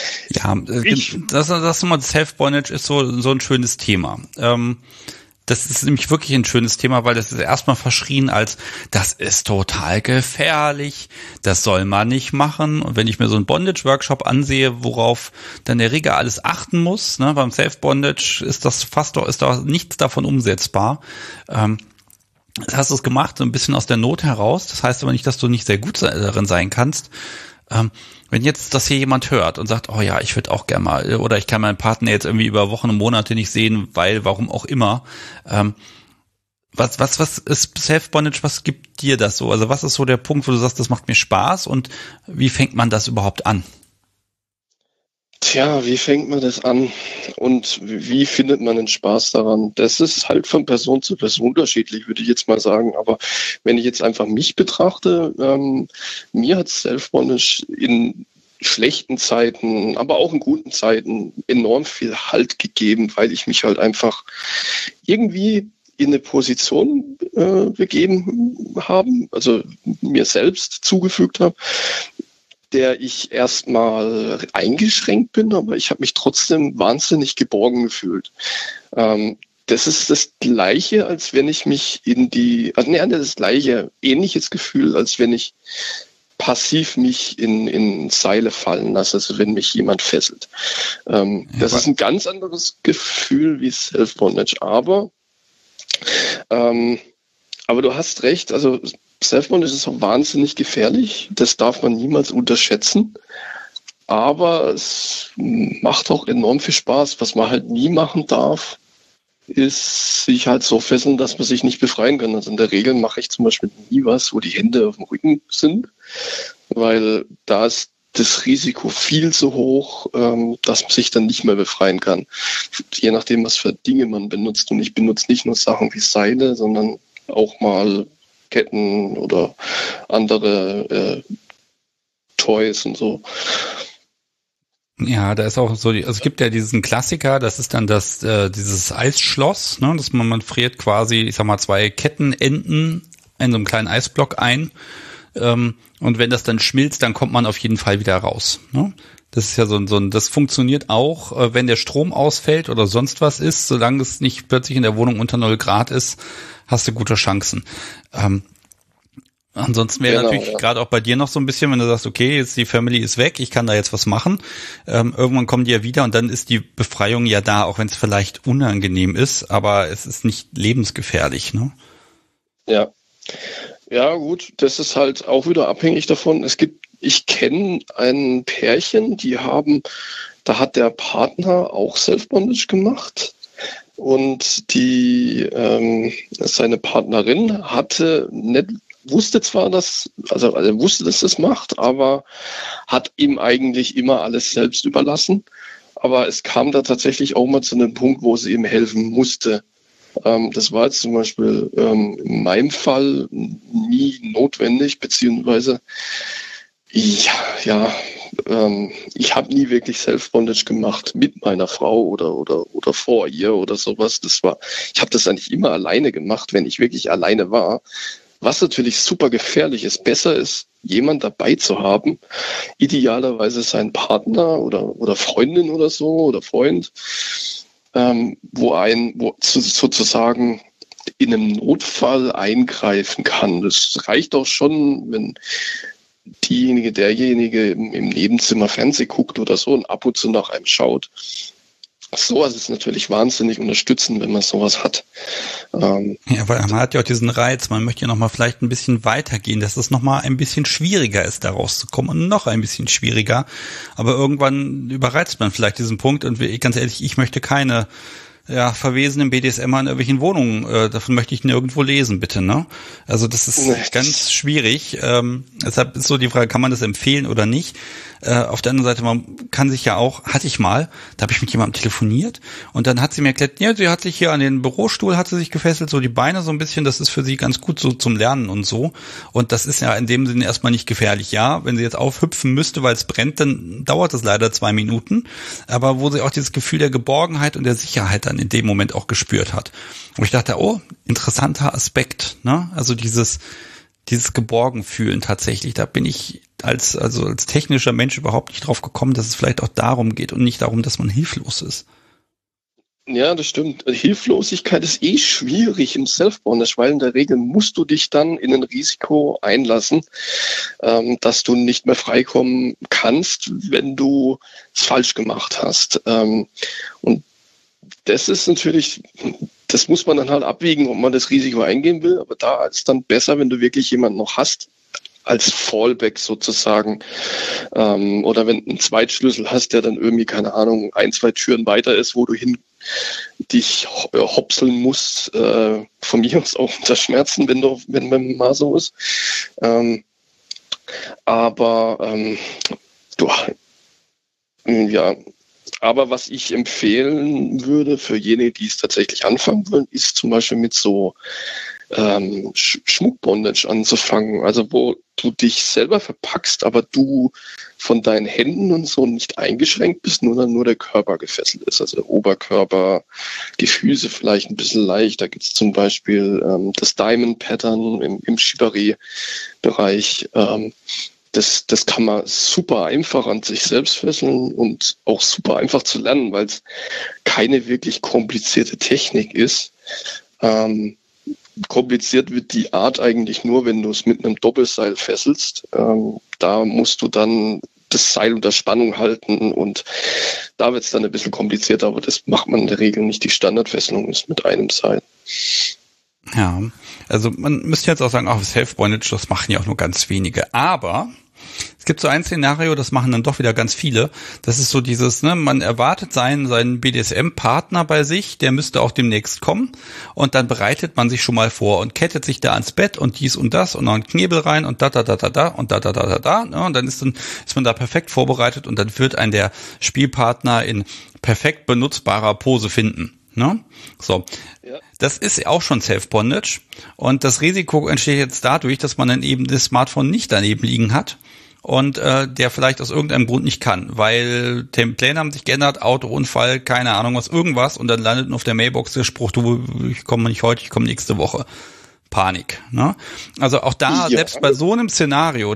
das Self-Bondage ist so ein schönes Thema. Das ist nämlich wirklich ein schönes Thema, weil das ist erstmal verschrien als, das ist total gefährlich, das soll man nicht machen. Und wenn ich mir so einen Bondage-Workshop ansehe, worauf dann der Rigger alles achten muss, ne, beim Self-Bondage ist da nichts davon umsetzbar. Hast du es gemacht, so ein bisschen aus der Not heraus. Das heißt aber nicht, dass du nicht sehr gut darin sein kannst. Wenn jetzt das hier jemand hört und sagt, oh ja, ich würde auch gerne mal, oder ich kann meinen Partner jetzt irgendwie über Wochen und Monate nicht sehen, weil, warum auch immer, Was ist Self-Bondage, was gibt dir das so? Also was ist so der Punkt, wo du sagst, das macht mir Spaß und wie fängt man das überhaupt an? Tja, wie fängt man das an und wie findet man den Spaß daran? Das ist halt von Person zu Person unterschiedlich, würde ich jetzt mal sagen. Aber wenn ich jetzt einfach mich betrachte, mir hat Self-Bondage in schlechten Zeiten, aber auch in guten Zeiten enorm viel Halt gegeben, weil ich mich halt einfach irgendwie in eine Position begeben haben, also mir selbst zugefügt habe, der ich erstmal eingeschränkt bin, aber ich habe mich trotzdem wahnsinnig geborgen gefühlt. Das ist das Gleiche, als wenn ich mich das Gleiche, ähnliches Gefühl, als wenn ich passiv mich in Seile fallen lasse, also wenn mich jemand fesselt. Das ist ein ganz anderes Gefühl wie Self-Bondage, aber du hast recht, also Self-Bondage ist auch wahnsinnig gefährlich, das darf man niemals unterschätzen, aber es macht auch enorm viel Spaß. Was man halt nie machen darf, ist sich halt so fesseln, dass man sich nicht befreien kann. Also in der Regel mache ich zum Beispiel nie was, wo die Hände auf dem Rücken sind, weil da ist das Risiko viel zu hoch, dass man sich dann nicht mehr befreien kann. Je nachdem, was für Dinge man benutzt. Und ich benutze nicht nur Sachen wie Seile, sondern auch mal Ketten oder andere Toys und so. Ja, da ist auch so, also es gibt ja diesen Klassiker, das ist dann dieses Eisschloss, ne, dass man friert quasi, ich sag mal, 2 Kettenenden in so einem kleinen Eisblock ein, und wenn das dann schmilzt, dann kommt man auf jeden Fall wieder raus, ne? Das ist ja das funktioniert auch, wenn der Strom ausfällt oder sonst was ist, solange es nicht plötzlich in der Wohnung unter 0 Grad ist, hast du gute Chancen. Ansonsten wäre natürlich gerade auch bei dir noch so ein bisschen, wenn du sagst, okay, jetzt die Family ist weg, ich kann da jetzt was machen. Irgendwann kommen die ja wieder und dann ist die Befreiung ja da, auch wenn es vielleicht unangenehm ist, aber es ist nicht lebensgefährlich, ne? Ja. Ja, gut, das ist halt auch wieder abhängig davon. Ich kenne ein Pärchen, da hat der Partner auch Self-Bondage gemacht. Und seine Partnerin wusste zwar, dass das macht, aber hat ihm eigentlich immer alles selbst überlassen. Aber es kam da tatsächlich auch mal zu einem Punkt, wo sie ihm helfen musste. Das war jetzt zum Beispiel in meinem Fall nie notwendig, beziehungsweise ich habe nie wirklich Self-Bondage gemacht mit meiner Frau oder vor ihr oder sowas. Ich habe das eigentlich immer alleine gemacht, wenn ich wirklich alleine war. Was natürlich super gefährlich ist. Besser ist, jemand dabei zu haben, idealerweise sein Partner oder Freundin oder so oder Freund, wo sozusagen in einem Notfall eingreifen kann. Das reicht auch schon, wenn derjenige im Nebenzimmer Fernsehen guckt oder so und ab und zu nach einem schaut. Sowas ist natürlich wahnsinnig unterstützend, wenn man sowas hat. Ja, weil man hat ja auch diesen Reiz, man möchte ja nochmal vielleicht ein bisschen weitergehen, dass es nochmal ein bisschen schwieriger ist, da rauszukommen und noch ein bisschen schwieriger. Aber irgendwann überreizt man vielleicht diesen Punkt und ganz ehrlich, ich möchte keine verwesenen BDSMer in irgendwelchen Wohnungen, davon möchte ich nirgendwo lesen, bitte, ne? Also das ist ganz schwierig. Deshalb ist so die Frage, kann man das empfehlen oder nicht? Auf der anderen Seite, man kann sich ja auch, da habe ich mit jemandem telefoniert und dann hat sie mir erklärt, ja, sie hat sich hier an den Bürostuhl, hat sie sich gefesselt, so die Beine so ein bisschen, das ist für sie ganz gut so zum Lernen und so. Und das ist ja in dem Sinne erstmal nicht gefährlich. Ja, wenn sie jetzt aufhüpfen müsste, weil es brennt, dann dauert es leider 2 Minuten. Aber wo sie auch dieses Gefühl der Geborgenheit und der Sicherheit dann in dem Moment auch gespürt hat. Und ich dachte, oh, interessanter Aspekt, ne? Also dieses Geborgenfühlen tatsächlich, da bin ich als technischer Mensch überhaupt nicht drauf gekommen, dass es vielleicht auch darum geht und nicht darum, dass man hilflos ist. Ja, das stimmt. Hilflosigkeit ist schwierig im Self-Bondage, weil in der Regel musst du dich dann in ein Risiko einlassen, dass du nicht mehr freikommen kannst, wenn du es falsch gemacht hast. Und das ist natürlich, das muss man dann halt abwägen, ob man das Risiko eingehen will, aber da ist dann besser, wenn du wirklich jemanden noch hast, als Fallback sozusagen, oder wenn du einen Zweitschlüssel hast, der dann irgendwie, keine Ahnung, 1, 2 Türen weiter ist, wo du dich hopseln musst, von mir aus auch unter Schmerzen, wenn mal so ist. Aber was ich empfehlen würde für jene, die es tatsächlich anfangen wollen, ist zum Beispiel mit so Schmuckbondage anzufangen, also wo du dich selber verpackst, aber du von deinen Händen und so nicht eingeschränkt bist, nur der Körper gefesselt ist, also der Oberkörper, die Füße vielleicht ein bisschen leicht. Da gibt es zum Beispiel das Diamond Pattern im Shibari-Bereich. Das kann man super einfach an sich selbst fesseln und auch super einfach zu lernen, weil es keine wirklich komplizierte Technik ist. Kompliziert wird die Art eigentlich nur, wenn du es mit einem Doppelseil fesselst. Da musst du dann das Seil unter Spannung halten und da wird es dann ein bisschen komplizierter, aber das macht man in der Regel nicht. Die Standardfesselung ist mit einem Seil. Ja, also man müsste jetzt auch sagen, auch Self-Bondage, das machen ja auch nur ganz wenige. Aber es gibt so ein Szenario, das machen dann doch wieder ganz viele. Das ist so dieses, man erwartet seinen BDSM-Partner bei sich, der müsste auch demnächst kommen und dann bereitet man sich schon mal vor und kettet sich da ans Bett und dies und das und noch einen Knebel rein und da und da. Und dann ist man da perfekt vorbereitet und dann wird einen der Spielpartner in perfekt benutzbarer Pose finden. Ne? So. Ja. Das ist auch schon Self-Bondage und das Risiko entsteht jetzt dadurch, dass man dann eben das Smartphone nicht daneben liegen hat und der vielleicht aus irgendeinem Grund nicht kann, weil die Pläne haben sich geändert, Autounfall, keine Ahnung was, irgendwas und dann landet auf der Mailbox der Spruch, du, ich komme nicht heute, ich komme nächste Woche. Panik. Ne? Also auch da, selbst bei so einem Szenario,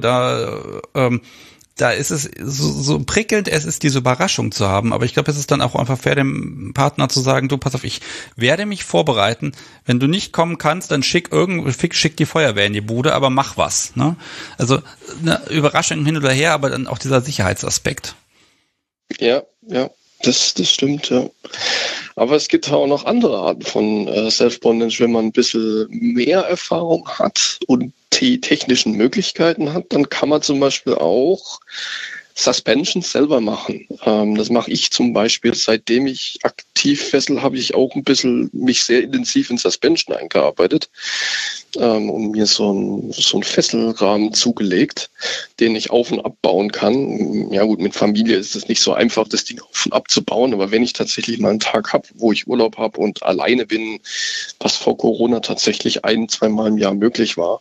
da ist es so prickelnd, es ist diese Überraschung zu haben. Aber ich glaube, es ist dann auch einfach fair, dem Partner zu sagen, du, pass auf, ich werde mich vorbereiten. Wenn du nicht kommen kannst, dann schick die Feuerwehr in die Bude, aber mach was. Ne? Also eine Überraschung hin oder her, aber dann auch dieser Sicherheitsaspekt. Ja, das stimmt, ja. Aber es gibt auch noch andere Arten von Self-Bondage. Wenn man ein bisschen mehr Erfahrung hat und die technischen Möglichkeiten hat, dann kann man zum Beispiel auch Suspensions selber machen. Das mache ich zum Beispiel. Seitdem ich aktiv fessel, habe ich auch ein bisschen mich sehr intensiv in Suspension eingearbeitet und mir so ein Fesselrahmen zugelegt, den ich auf und abbauen kann. Ja gut, mit Familie ist es nicht so einfach, das Ding auf und abzubauen, aber wenn ich tatsächlich mal einen Tag habe, wo ich Urlaub habe und alleine bin, was vor Corona tatsächlich 1-2 Mal im Jahr möglich war,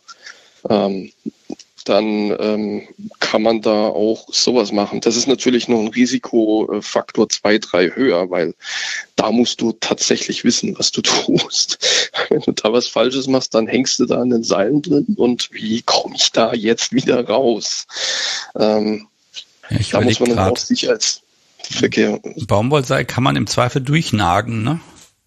dann kann man da auch sowas machen. Das ist natürlich noch ein Risikofaktor 2-3 höher, weil da musst du tatsächlich wissen, was du tust. Wenn du da was Falsches machst, dann hängst du da an den Seilen drin und wie komme ich da jetzt wieder raus? Da muss man dann auch Sicherheitsverkehr. Baumwollseil kann man im Zweifel durchnagen, ne?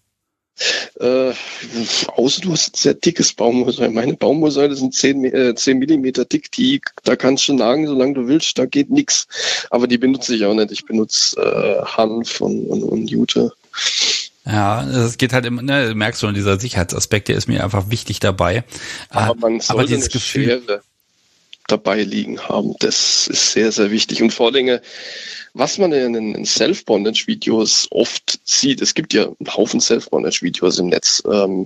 Außer du hast ein sehr dickes Baumwollseil. Meine Baumwollseile sind 10 Millimeter dick, da kannst du nagen, solange du willst, da geht nichts. Aber die benutze ich auch nicht. Ich benutze Hanf und Jute. Ja, es geht halt immer, du merkst schon, dieser Sicherheitsaspekt, der ist mir einfach wichtig dabei. Aber man sollte eine Schere dabei liegen haben. Das ist sehr, sehr wichtig. Und vor allem, was man in den Self-Bondage-Videos oft sieht, es gibt ja einen Haufen Self-Bondage-Videos im Netz,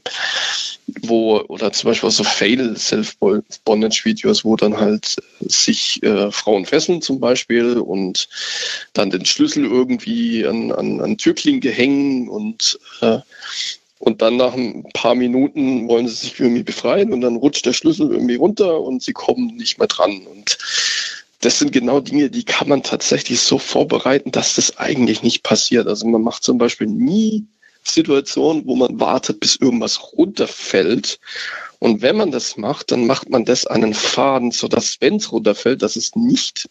oder zum Beispiel auch so Fail-Self-Bondage-Videos, wo dann halt sich Frauen fesseln zum Beispiel und dann den Schlüssel irgendwie an Türklinke hängen und dann nach ein paar Minuten wollen sie sich irgendwie befreien und dann rutscht der Schlüssel irgendwie runter und sie kommen nicht mehr dran. Und das sind genau Dinge, die kann man tatsächlich so vorbereiten, dass das eigentlich nicht passiert. Also man macht zum Beispiel nie Situationen, wo man wartet, bis irgendwas runterfällt. Und wenn man das macht, dann macht man das an einen Faden, sodass, wenn es runterfällt, dass es nicht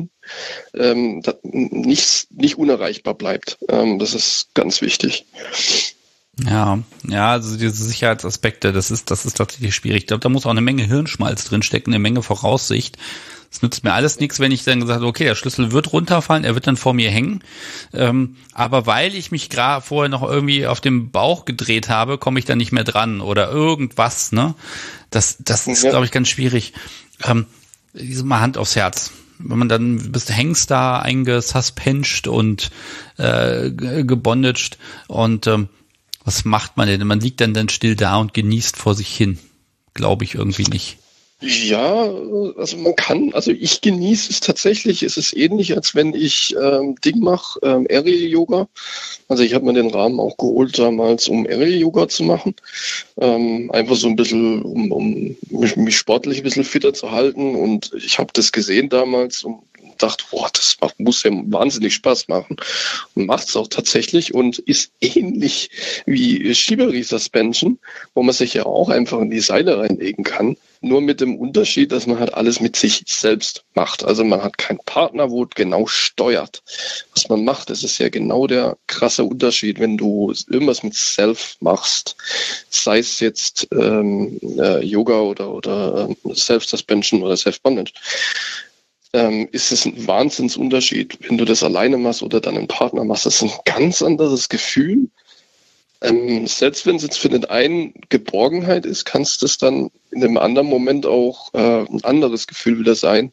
unerreichbar bleibt. Das ist ganz wichtig. Ja, also diese Sicherheitsaspekte, das ist tatsächlich schwierig. Ich glaube, da muss auch eine Menge Hirnschmalz drinstecken, eine Menge Voraussicht. Es nützt mir alles nichts, wenn ich dann gesagt habe, okay, der Schlüssel wird runterfallen, er wird dann vor mir hängen. Aber weil ich mich gerade vorher noch irgendwie auf dem Bauch gedreht habe, komme ich dann nicht mehr dran oder irgendwas, ne? Das ist, glaube ich, ganz schwierig. Mal Hand aufs Herz. Wenn man dann bist hängst da eingesuspensed und gebondaged und Was macht man denn? Man liegt dann still da und genießt vor sich hin. Glaube ich irgendwie nicht. Ja, also man kann, also ich genieße es tatsächlich. Es ist ähnlich, als wenn ich Ding mache, Aerial Yoga. Also ich habe mir den Rahmen auch geholt damals, um Aerial Yoga zu machen. Einfach so ein bisschen, um mich sportlich ein bisschen fitter zu halten. Und ich habe das gesehen damals und dachte, boah, muss ja wahnsinnig Spaß machen. Und macht es auch tatsächlich und ist ähnlich wie Shibari Suspension, wo man sich ja auch einfach in die Seile reinlegen kann. Nur mit dem Unterschied, dass man halt alles mit sich selbst macht. Also man hat keinen Partner, wo genau steuert, was man macht. Das ist ja genau der krasse Unterschied, wenn du irgendwas mit Self machst, sei es jetzt Yoga oder Self-Suspension oder Self-Bondage. Ist es ein Wahnsinnsunterschied, wenn du das alleine machst oder dann einen Partner machst. Das ist ein ganz anderes Gefühl. Selbst wenn es jetzt für den einen Geborgenheit ist, kann es das dann in einem anderen Moment auch ein anderes Gefühl wieder sein.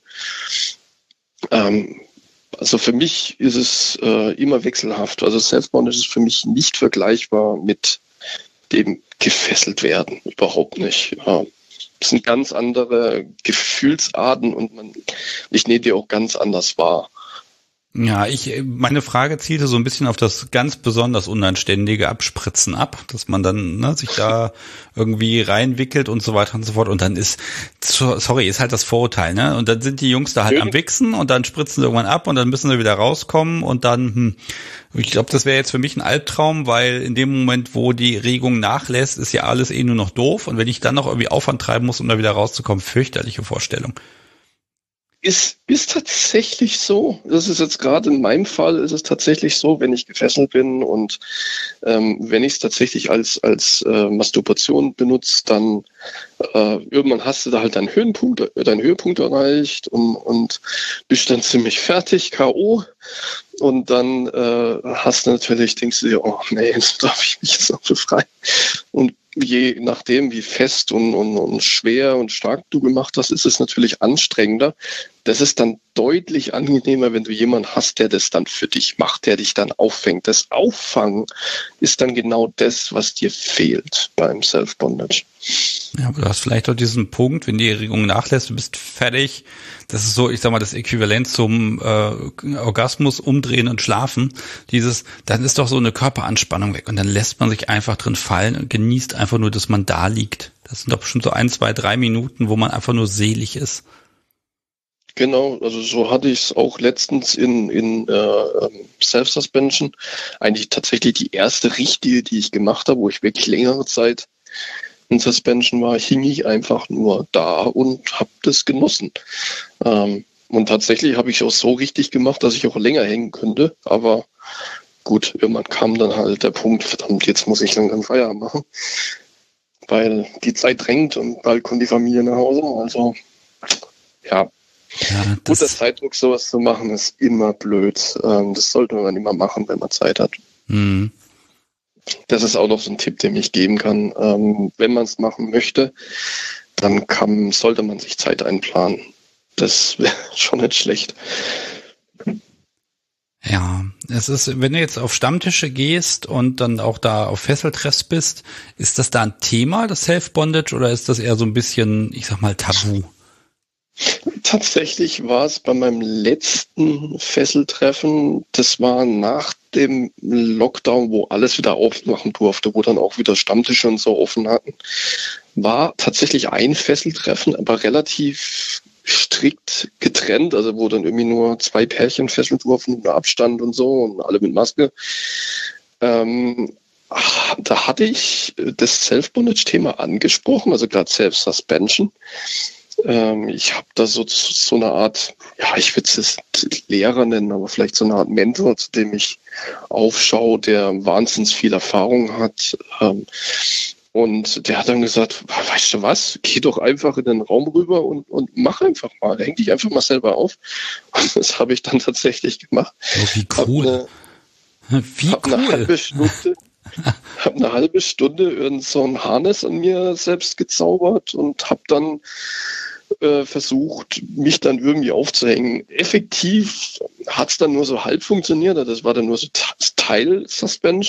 Also für mich ist es immer wechselhaft. Also Self-Bondage ist für mich nicht vergleichbar mit dem gefesselt werden. Überhaupt nicht. Das sind ganz andere Gefühlsarten und ich nehme die auch ganz anders wahr. Ja, meine Frage zielte so ein bisschen auf das ganz besonders unanständige Abspritzen ab, dass man dann sich da irgendwie reinwickelt und so weiter und so fort. Und dann ist halt das Vorurteil, ne? Und dann sind die Jungs da halt am Wichsen und dann spritzen sie irgendwann ab und dann müssen sie wieder rauskommen und dann, ich glaube, das wäre jetzt für mich ein Albtraum, weil in dem Moment, wo die Regung nachlässt, ist ja alles nur noch doof. Und wenn ich dann noch irgendwie Aufwand treiben muss, um da wieder rauszukommen, fürchterliche Vorstellung. Ist tatsächlich so. Das ist jetzt gerade in meinem Fall, ist es tatsächlich so, wenn ich gefesselt bin und wenn ich es tatsächlich als Masturbation benutze, dann irgendwann hast du da halt deinen Höhepunkt erreicht und bist dann ziemlich fertig, K.O. Und dann denkst du dir, oh nee, jetzt darf ich mich jetzt noch befreien. Und je nachdem, wie fest und schwer und stark du gemacht hast, ist es natürlich anstrengender. Das ist dann deutlich angenehmer, wenn du jemanden hast, der das dann für dich macht, der dich dann auffängt. Das Auffangen ist dann genau das, was dir fehlt beim Self-Bondage. Ja, aber du hast vielleicht auch diesen Punkt, wenn die Erregung nachlässt, du bist fertig. Das ist so, ich sag mal, das Äquivalent zum Orgasmus, umdrehen und schlafen. Dann ist doch so eine Körperanspannung weg und dann lässt man sich einfach drin fallen und genießt einfach nur, dass man da liegt. Das sind doch bestimmt so 1, 2, 3 Minuten, wo man einfach nur selig ist. Genau, also so hatte ich es auch letztens in Self-Suspension. Eigentlich tatsächlich die erste richtige, die ich gemacht habe, wo ich wirklich längere Zeit in Suspension war, hing ich einfach nur da und habe das genossen. Und tatsächlich habe ich es auch so richtig gemacht, dass ich auch länger hängen könnte. Aber gut, irgendwann kam dann halt der Punkt, verdammt, jetzt muss ich langsam Feierabend machen. Weil die Zeit drängt und bald kommt die Familie nach Hause. Also, ja. Guter Zeitdruck, sowas zu machen, ist immer blöd. Das sollte man immer machen, wenn man Zeit hat. Mhm. Das ist auch noch so ein Tipp, den ich geben kann. Wenn man es machen möchte, dann sollte man sich Zeit einplanen. Das wäre schon nicht schlecht. Ja, es ist, wenn du jetzt auf Stammtische gehst und dann auch da auf Fesseltreffs bist, ist das da ein Thema, das Self-Bondage, oder ist das eher so ein bisschen, ich sag mal, tabu? Tatsächlich war es bei meinem letzten Fesseltreffen, das war nach dem Lockdown, wo alles wieder aufmachen durfte, wo dann auch wieder Stammtische und so offen hatten, war tatsächlich ein Fesseltreffen, aber relativ strikt getrennt, also wo dann irgendwie nur 2 Pärchen fesseln durften, unter Abstand und so und alle mit Maske. Da hatte ich das Self-Bondage-Thema angesprochen, also gerade Self-Suspension. Ich habe da so eine Art, ja, ich würde es Lehrer nennen, aber vielleicht so eine Art Mentor, zu dem ich aufschaue, der wahnsinnig viel Erfahrung hat. Und der hat dann gesagt, weißt du was, geh doch einfach in den Raum rüber und mach einfach mal, häng dich einfach mal selber auf. Und das habe ich dann tatsächlich gemacht. Oh, wie cool. Habe eine halbe Stunde irgend so ein Harness an mir selbst gezaubert und habe dann versucht, mich dann irgendwie aufzuhängen. Effektiv hat es dann nur so halb funktioniert. Das war dann nur so Teil-Suspension.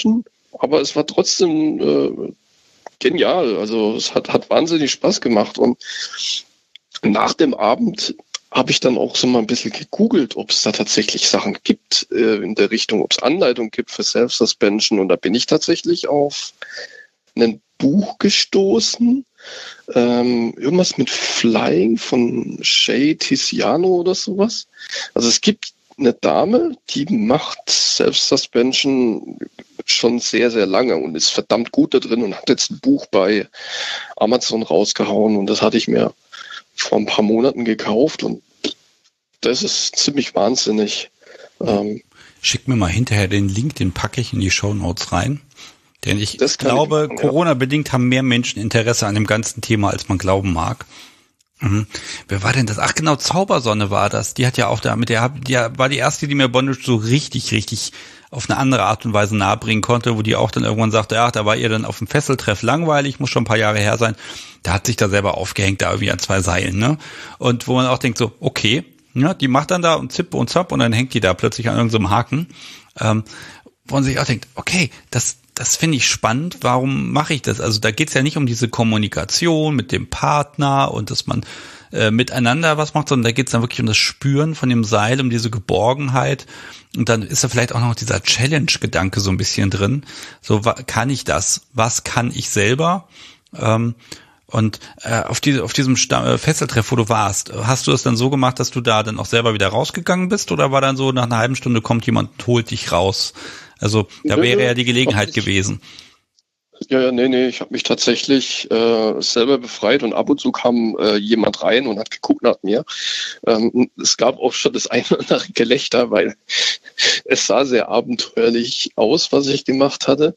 aber es war trotzdem genial. Also es hat wahnsinnig Spaß gemacht. Und nach dem Abend habe ich dann auch so mal ein bisschen gegoogelt, ob es da tatsächlich Sachen gibt in der Richtung, ob es Anleitungen gibt für Self-Suspension. Und da bin ich tatsächlich auf ein Buch gestoßen, irgendwas mit Flying von Shay Tiziano oder sowas. Also es gibt eine Dame, die macht Self-Suspension schon sehr, sehr lange und ist verdammt gut da drin und hat jetzt ein Buch bei Amazon rausgehauen und das hatte ich mir vor ein paar Monaten gekauft und das ist ziemlich wahnsinnig. Schick mir mal hinterher den Link, den packe ich in die Shownotes rein. Denn ich glaube, Corona-bedingt haben mehr Menschen Interesse an dem ganzen Thema, als man glauben mag. Wer war denn das? Ach genau, Zaubersonne war das. Die hat ja auch die war die erste, die mir Bondage so richtig auf eine andere Art und Weise nahebringen konnte, wo die auch dann irgendwann sagte, ja, da war ihr dann auf dem Fesseltreff langweilig, muss schon ein paar Jahre her sein. Da hat sich da selber aufgehängt, da irgendwie an 2 Seilen, ne? Und wo man auch denkt so, okay, ja, die macht dann da und Zip und Zap und dann hängt die da plötzlich an irgendeinem Haken. Wo man sich auch denkt, okay, das finde ich spannend, warum mache ich das? Also da geht's ja nicht um diese Kommunikation mit dem Partner und dass man miteinander was macht, sondern da geht's dann wirklich um das Spüren von dem Seil, um diese Geborgenheit und dann ist da vielleicht auch noch dieser Challenge-Gedanke so ein bisschen drin. So, kann ich das? Was kann ich selber? Und auf diesem Fesseltreff, wo du warst, hast du es dann so gemacht, dass du da dann auch selber wieder rausgegangen bist oder war dann so, nach einer halben Stunde kommt jemand und holt dich raus? Also da wäre ja die Gelegenheit gewesen. Nee, ich habe mich tatsächlich selber befreit und ab und zu kam jemand rein und hat geguckt nach mir. Es gab auch schon das ein oder andere Gelächter, weil es sah sehr abenteuerlich aus, was ich gemacht hatte.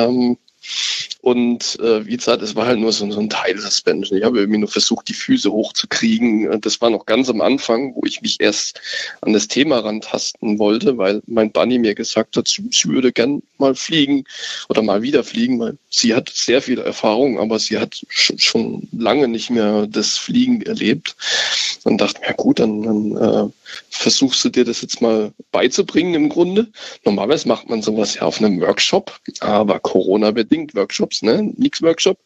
Und wie gesagt, es war halt nur so ein Teil-Suspension. Ich habe irgendwie nur versucht, die Füße hochzukriegen. Das war noch ganz am Anfang, wo ich mich erst an das Thema rantasten wollte, weil mein Bunny mir gesagt hat, sie würde gern mal fliegen oder mal wieder fliegen, weil sie hat sehr viel Erfahrung, aber sie hat schon lange nicht mehr das Fliegen erlebt. Dann dachte ich, ja gut, dann versuchst du dir das jetzt mal beizubringen im Grunde. Normalerweise macht man sowas ja auf einem Workshop, aber Corona-bedingt Workshops, ne? Nix Workshop.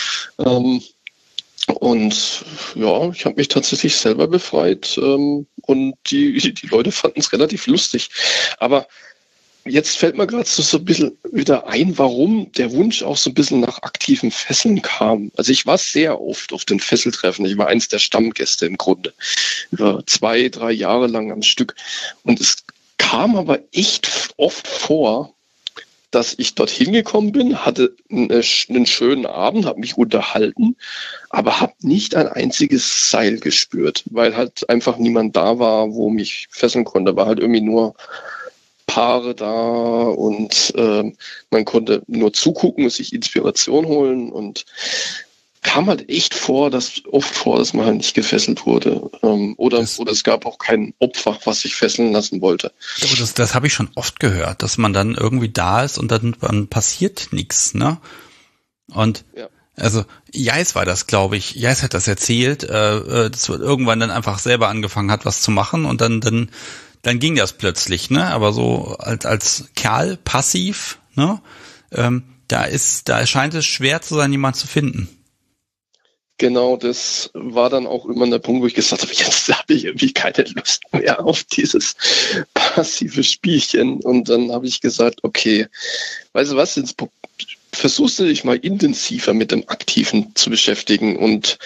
Und ja, ich habe mich tatsächlich selber befreit und die Leute fanden es relativ lustig. Aber jetzt fällt mir gerade so ein bisschen wieder ein, warum der Wunsch auch so ein bisschen nach aktiven Fesseln kam. Also ich war sehr oft auf den Fesseltreffen. Ich war eins der Stammgäste im Grunde. Über 2-3 Jahre lang am Stück. Und es kam aber echt oft vor, dass ich dorthin gekommen bin, hatte einen schönen Abend, habe mich unterhalten, aber habe nicht ein einziges Seil gespürt, weil halt einfach niemand da war, wo mich fesseln konnte. War halt irgendwie nur Paare da und man konnte nur zugucken und sich Inspiration holen und kam halt echt oft vor, dass man halt nicht gefesselt wurde oder es gab auch kein Opfer, was sich fesseln lassen wollte. Aber das habe ich schon oft gehört, dass man dann irgendwie da ist und dann passiert nichts, ne? Und ja. Also Jais war das, glaube ich. Jais hat das erzählt, dass man irgendwann dann einfach selber angefangen hat, was zu machen und dann ging das plötzlich, ne? Aber so als Kerl passiv, ne? Da scheint es schwer zu sein, jemanden zu finden. Genau, das war dann auch immer der Punkt, wo ich gesagt habe, jetzt habe ich irgendwie keine Lust mehr auf dieses passive Spielchen. Und dann habe ich gesagt, okay, weißt du was, jetzt versuchst du dich mal intensiver mit dem Aktiven zu beschäftigen. Und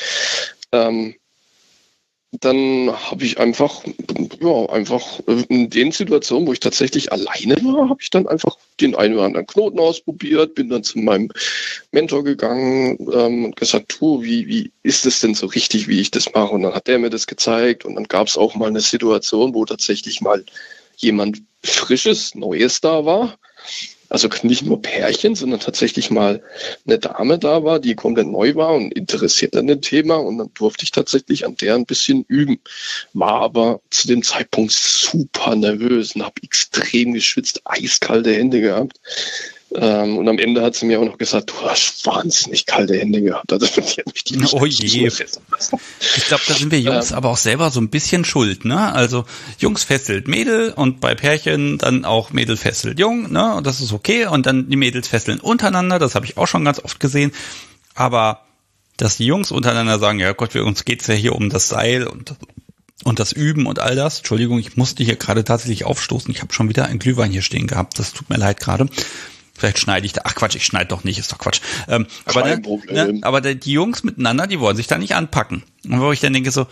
dann habe ich einfach in den Situationen, wo ich tatsächlich alleine war, habe ich dann einfach den einen oder anderen Knoten ausprobiert, bin dann zu meinem Mentor gegangen und gesagt, du, wie ist es denn so richtig, wie ich das mache? Und dann hat der mir das gezeigt und dann gab es auch mal eine Situation, wo tatsächlich mal jemand Frisches, Neues da war. Also nicht nur Pärchen, sondern tatsächlich mal eine Dame da war, die komplett neu war und interessiert an dem Thema. Und dann durfte ich tatsächlich an der ein bisschen üben. War aber zu dem Zeitpunkt super nervös und habe extrem geschwitzt, eiskalte Hände gehabt. Und am Ende hat sie mir auch noch gesagt, du hast wahnsinnig kalte Hände gehabt. Also die hat mich die Oh je. Ich glaube, da sind wir Jungs aber auch selber so ein bisschen schuld, ne? Also Jungs fesselt Mädel und bei Pärchen dann auch Mädel fesselt Jung, ne? Und das ist okay. Und dann die Mädels fesseln untereinander, das habe ich auch schon ganz oft gesehen. Aber dass die Jungs untereinander sagen, ja Gott, uns geht's ja hier um das Seil und das Üben und all das. Entschuldigung, ich musste hier gerade tatsächlich aufstoßen. Ich habe schon wieder einen Glühwein hier stehen gehabt. Das tut mir leid gerade. Vielleicht schneide ich da. Ach Quatsch, ich schneide doch nicht, ist doch Quatsch. Aber die Jungs miteinander, die wollen sich da nicht anpacken. Und wo ich dann denke so,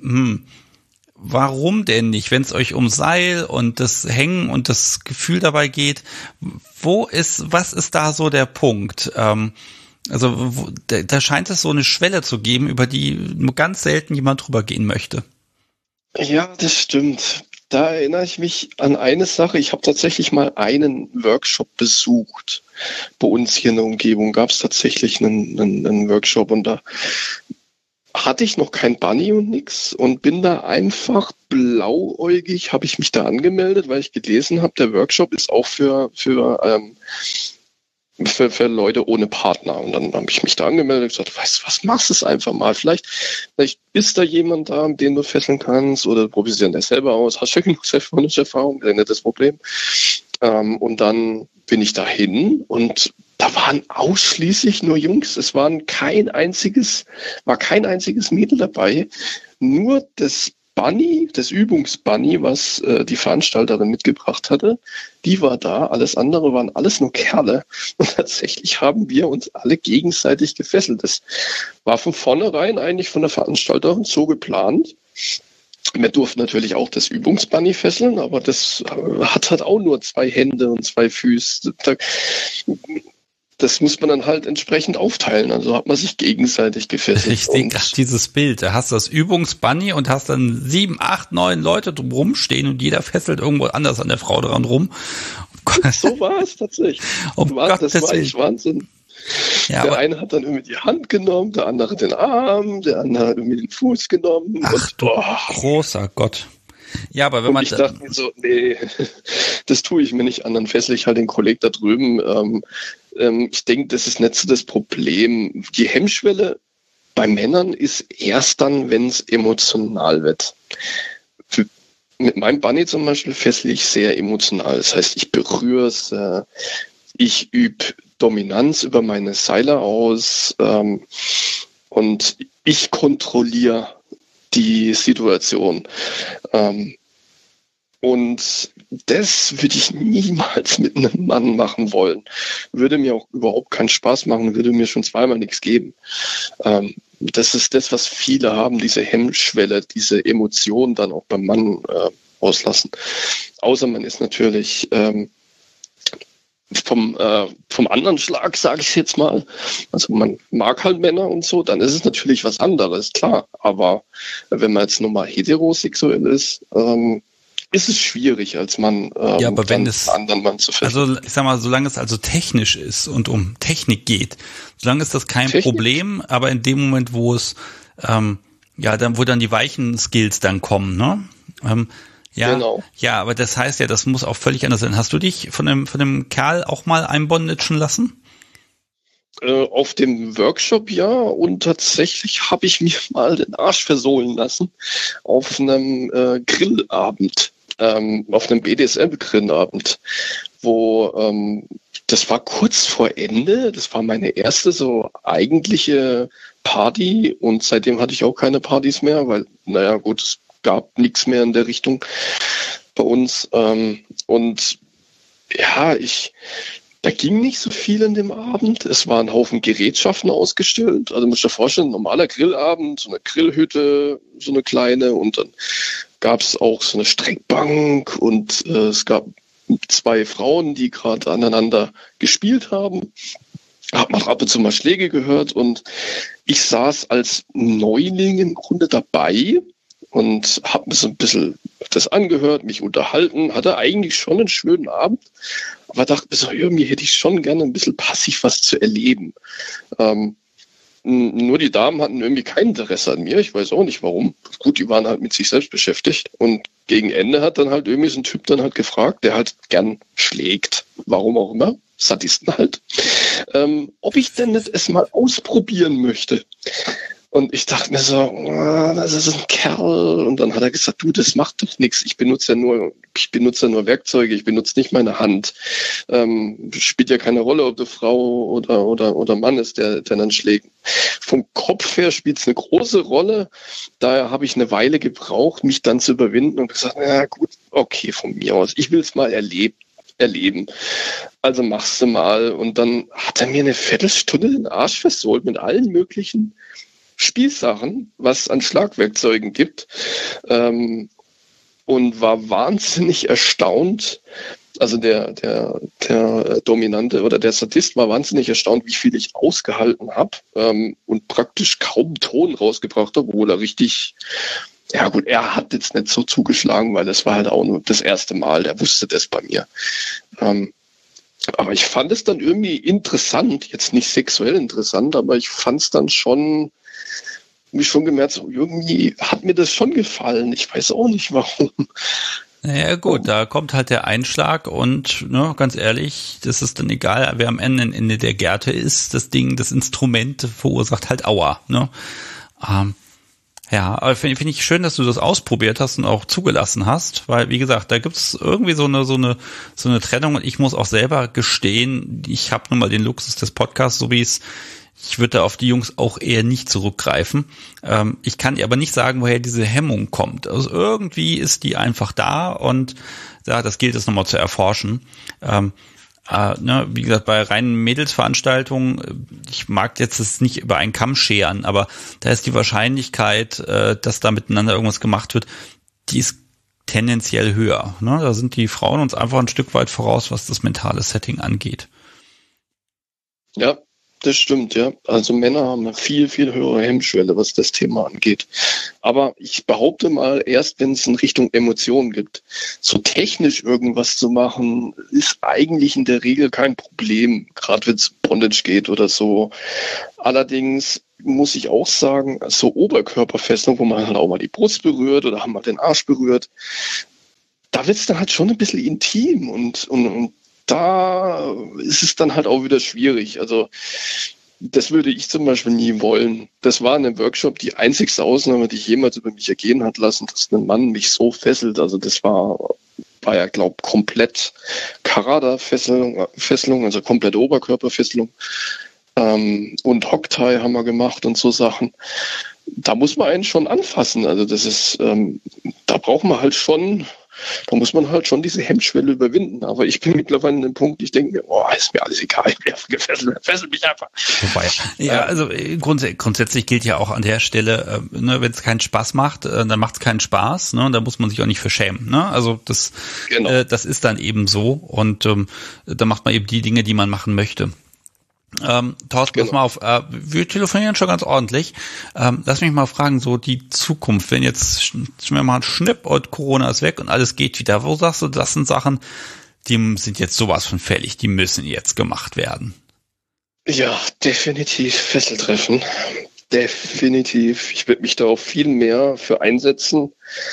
warum denn nicht, wenn es euch um Seil und das Hängen und das Gefühl dabei geht, was ist da so der Punkt? Also da scheint es so eine Schwelle zu geben, über die nur ganz selten jemand drüber gehen möchte. Ja, das stimmt. Da erinnere ich mich an eine Sache. Ich habe tatsächlich mal einen Workshop besucht. Bei uns hier in der Umgebung gab es tatsächlich einen Workshop und da hatte ich noch kein Bunny und nix und bin da einfach blauäugig, habe ich mich da angemeldet, weil ich gelesen habe, der Workshop ist auch für Leute ohne Partner. Und dann habe ich mich da angemeldet und gesagt, weißt du was, machst es einfach mal. Vielleicht ist da jemand da, den du fesseln kannst oder probierst du das selber aus. Hast du genug Erfahrung, das ist nicht das Problem. Und dann bin ich da hin und da waren ausschließlich nur Jungs. Es war kein einziges Mädel dabei. Nur das Bunny, das Übungsbunny, was die Veranstalterin mitgebracht hatte, die war da. Alles andere waren alles nur Kerle. Und tatsächlich haben wir uns alle gegenseitig gefesselt. Das war von vornherein eigentlich von der Veranstalterin so geplant. Wir durften natürlich auch das Übungsbunny fesseln, aber das hat halt auch nur 2 Hände und 2 Füße. Das muss man dann halt entsprechend aufteilen. Also hat man sich gegenseitig gefesselt. Ich sehe gerade dieses Bild. Da hast du das Übungsbunny und hast dann 7, 8, 9 Leute drum rumstehen und jeder fesselt irgendwo anders an der Frau dran rum. So war es tatsächlich. Das war echt Wahnsinn. Ja, der eine hat dann irgendwie die Hand genommen, der andere den Arm, der andere hat irgendwie den Fuß genommen. Ach du großer Gott. Ja, aber wenn man... Ich dachte mir so, nee, das tue ich mir nicht an, dann fessel ich halt den Kollegen da drüben. Ich denke, das ist nicht so das Problem. Die Hemmschwelle bei Männern ist erst dann, wenn es emotional wird. Mit meinem Bunny zum Beispiel fessel ich sehr emotional. Das heißt, ich berühre es, ich übe Dominanz über meine Seile aus und ich kontrolliere die Situation. Und das würde ich niemals mit einem Mann machen wollen. Würde mir auch überhaupt keinen Spaß machen, würde mir schon zweimal nichts geben. Das ist das, was viele haben, diese Hemmschwelle, diese Emotionen dann auch beim Mann auslassen. Außer man ist natürlich vom anderen Schlag, sage ich jetzt mal. Also man mag halt Männer und so, dann ist es natürlich was anderes, klar. Aber wenn man jetzt normal heterosexuell ist es schwierig, als Mann ja, aber wenn es einen anderen Mann zu fesseln. Also ich sag mal, solange es also technisch ist und um Technik geht, solange ist das kein Problem, aber in dem Moment, wo es wo dann die weichen Skills dann kommen, ne? Genau. Ja, aber das heißt ja, das muss auch völlig anders sein. Hast du dich von dem Kerl auch mal einbondagen lassen? Auf dem Workshop ja, und tatsächlich habe ich mir mal den Arsch versohlen lassen auf einem Grillabend, auf einem BDSM-Grillabend, wo das war kurz vor Ende, das war meine erste so eigentliche Party und seitdem hatte ich auch keine Partys mehr, weil, naja gut, es gab nichts mehr in der Richtung bei uns und ja, da ging nicht so viel in dem Abend. Es waren ein Haufen Gerätschaften ausgestellt. Also muss ich dir vorstellen, ein normaler Grillabend, so eine Grillhütte, so eine kleine. Und dann gab es auch so eine Streckbank und es gab 2 Frauen, die gerade aneinander gespielt haben. Hab mal ab und zu mal Schläge gehört und ich saß als Neuling im Grunde dabei und habe mir so ein bisschen das angehört, mich unterhalten, hatte eigentlich schon einen schönen Abend, aber dachte mir so, irgendwie hätte ich schon gerne ein bisschen passiv was zu erleben. Nur die Damen hatten irgendwie kein Interesse an mir, ich weiß auch nicht warum. Gut, die waren halt mit sich selbst beschäftigt und gegen Ende hat dann halt irgendwie so ein Typ dann halt gefragt, der halt gern schlägt, warum auch immer. Sadisten halt, ob ich denn nicht es mal ausprobieren möchte. Und ich dachte mir so, das ist ein Kerl. Und dann hat er gesagt, du, das macht doch nichts. Ich benutze ja nur Werkzeuge, ich benutze nicht meine Hand. Spielt ja keine Rolle, ob du Frau oder Mann ist, der dann schlägt. Vom Kopf her spielt es eine große Rolle. Daher habe ich eine Weile gebraucht, mich dann zu überwinden und gesagt, na gut, okay, von mir aus. Ich will es mal erleben. Also machst du mal. Und dann hat er mir eine Viertelstunde den Arsch versohlt mit allen möglichen Spielsachen, was an Schlagwerkzeugen gibt, und war wahnsinnig erstaunt. Also der Dominante oder der Sadist war wahnsinnig erstaunt, wie viel ich ausgehalten habe, und praktisch kaum Ton rausgebracht habe, obwohl er richtig, ja gut, er hat jetzt nicht so zugeschlagen, weil das war halt auch nur das erste Mal, der wusste das bei mir. Aber ich fand es dann irgendwie interessant, jetzt nicht sexuell interessant, aber ich fand es dann schon, mich schon gemerkt, so irgendwie hat mir das schon gefallen. Ich weiß auch nicht warum. Naja gut, da kommt halt der Einschlag und ganz ehrlich, das ist dann egal, wer am Ende der Gerte ist, das Instrument verursacht halt Aua. Ne? Ja, aber finde ich schön, dass du das ausprobiert hast und auch zugelassen hast, weil wie gesagt, da gibt's irgendwie so eine Trennung und ich muss auch selber gestehen, ich habe nun mal den Luxus des Podcasts, so wie ich würde da auf die Jungs auch eher nicht zurückgreifen. Ich kann dir aber nicht sagen, woher diese Hemmung kommt. Also irgendwie ist die einfach da und ja, das gilt es nochmal zu erforschen. Wie gesagt, bei reinen Mädelsveranstaltungen, ich mag jetzt es nicht über einen Kamm scheren, aber da ist die Wahrscheinlichkeit, dass da miteinander irgendwas gemacht wird, die ist tendenziell höher. Ne? Da sind die Frauen uns einfach ein Stück weit voraus, was das mentale Setting angeht. Ja, das stimmt, ja. Also Männer haben eine viel, viel höhere Hemmschwelle, was das Thema angeht. Aber ich behaupte mal, erst wenn es in Richtung Emotionen gibt, so technisch irgendwas zu machen, ist eigentlich in der Regel kein Problem, gerade wenn es um Bondage geht oder so. Allerdings muss ich auch sagen, so Oberkörperfesselung, wo man halt auch mal die Brust berührt oder haben mal den Arsch berührt, da wird es dann halt schon ein bisschen intim und da ist es dann halt auch wieder schwierig. Also das würde ich zum Beispiel nie wollen. Das war in einem Workshop die einzigste Ausnahme, die ich jemals über mich ergehen hat lassen, dass ein Mann mich so fesselt. Also das war ja, glaube ich, komplett Karada-Fesselung, also komplette Oberkörperfesselung. Und Hocktie haben wir gemacht und so Sachen. Da muss man einen schon anfassen. Also das ist, da braucht man halt schon, da muss man halt schon diese Hemmschwelle überwinden. Aber ich bin mittlerweile an dem Punkt, ich denke mir, ist mir alles egal, ich bin gefesselt, fessel mich einfach. Wobei, ja, also grundsätzlich gilt ja auch an der Stelle, wenn es keinen Spaß macht, dann macht es keinen Spaß, ne? Da muss man sich auch nicht für schämen. Ne? Also das ist dann eben so und da macht man eben die Dinge, die man machen möchte. Thorsten, pass mal auf, wir telefonieren schon ganz ordentlich. Lass mich mal fragen, so die Zukunft, wenn jetzt schon mal ein Schnipp und Corona ist weg und alles geht wieder, wo sagst du, das sind Sachen, die sind jetzt sowas von fällig, die müssen jetzt gemacht werden? Ja, definitiv Fesseltreffen. Definitiv. Ich würde mich da auch viel mehr für einsetzen,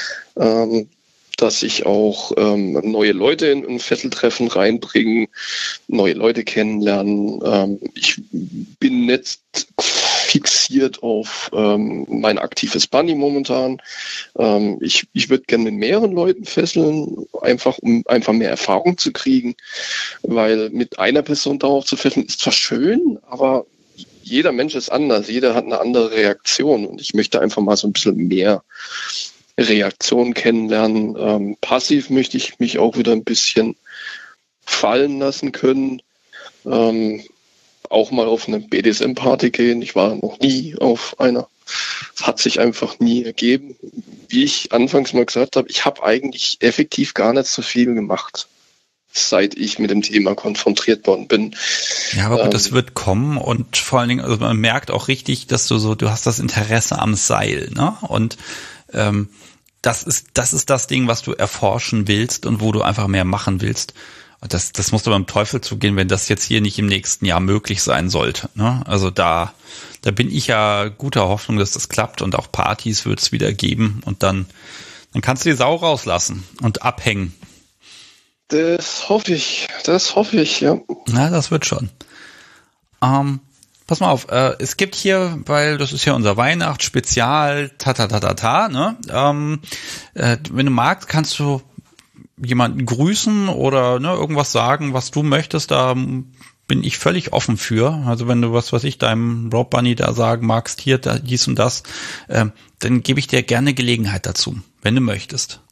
dass ich auch neue Leute in ein Fesseltreffen reinbringe, neue Leute kennenlernen. Ich bin nicht fixiert auf mein aktives Bunny momentan. Ich würde gerne mit mehreren Leuten fesseln, um einfach mehr Erfahrung zu kriegen, weil mit einer Person darauf zu fesseln ist zwar schön, aber jeder Mensch ist anders, jeder hat eine andere Reaktion und ich möchte einfach mal so ein bisschen mehr Reaktionen kennenlernen. Passiv möchte ich mich auch wieder ein bisschen fallen lassen können. Auch mal auf eine BDSM-Party gehen. Ich war noch nie auf einer. Es hat sich einfach nie ergeben. Wie ich anfangs mal gesagt habe, ich habe eigentlich effektiv gar nicht so viel gemacht, seit ich mit dem Thema konfrontiert worden bin. Ja, aber gut, das wird kommen und vor allen Dingen, also man merkt auch richtig, dass du hast das Interesse am Seil, ne? Und das ist das Ding, was du erforschen willst und wo du einfach mehr machen willst. Und das musst du beim Teufel zugehen, wenn das jetzt hier nicht im nächsten Jahr möglich sein sollte. Ne? Also da bin ich ja guter Hoffnung, dass das klappt und auch Partys wird es wieder geben und dann kannst du die Sau rauslassen und abhängen. Das hoffe ich, ja. Na, das wird schon. Pass mal auf, es gibt hier, weil das ist ja unser Weihnachtsspezial, ne? Wenn du magst, kannst du jemanden grüßen oder ne, irgendwas sagen, was du möchtest, da bin ich völlig offen für. Also wenn du was weiß ich, deinem Rob Bunny da sagen magst, hier, da, dies und das, dann gebe ich dir gerne Gelegenheit dazu, wenn du möchtest.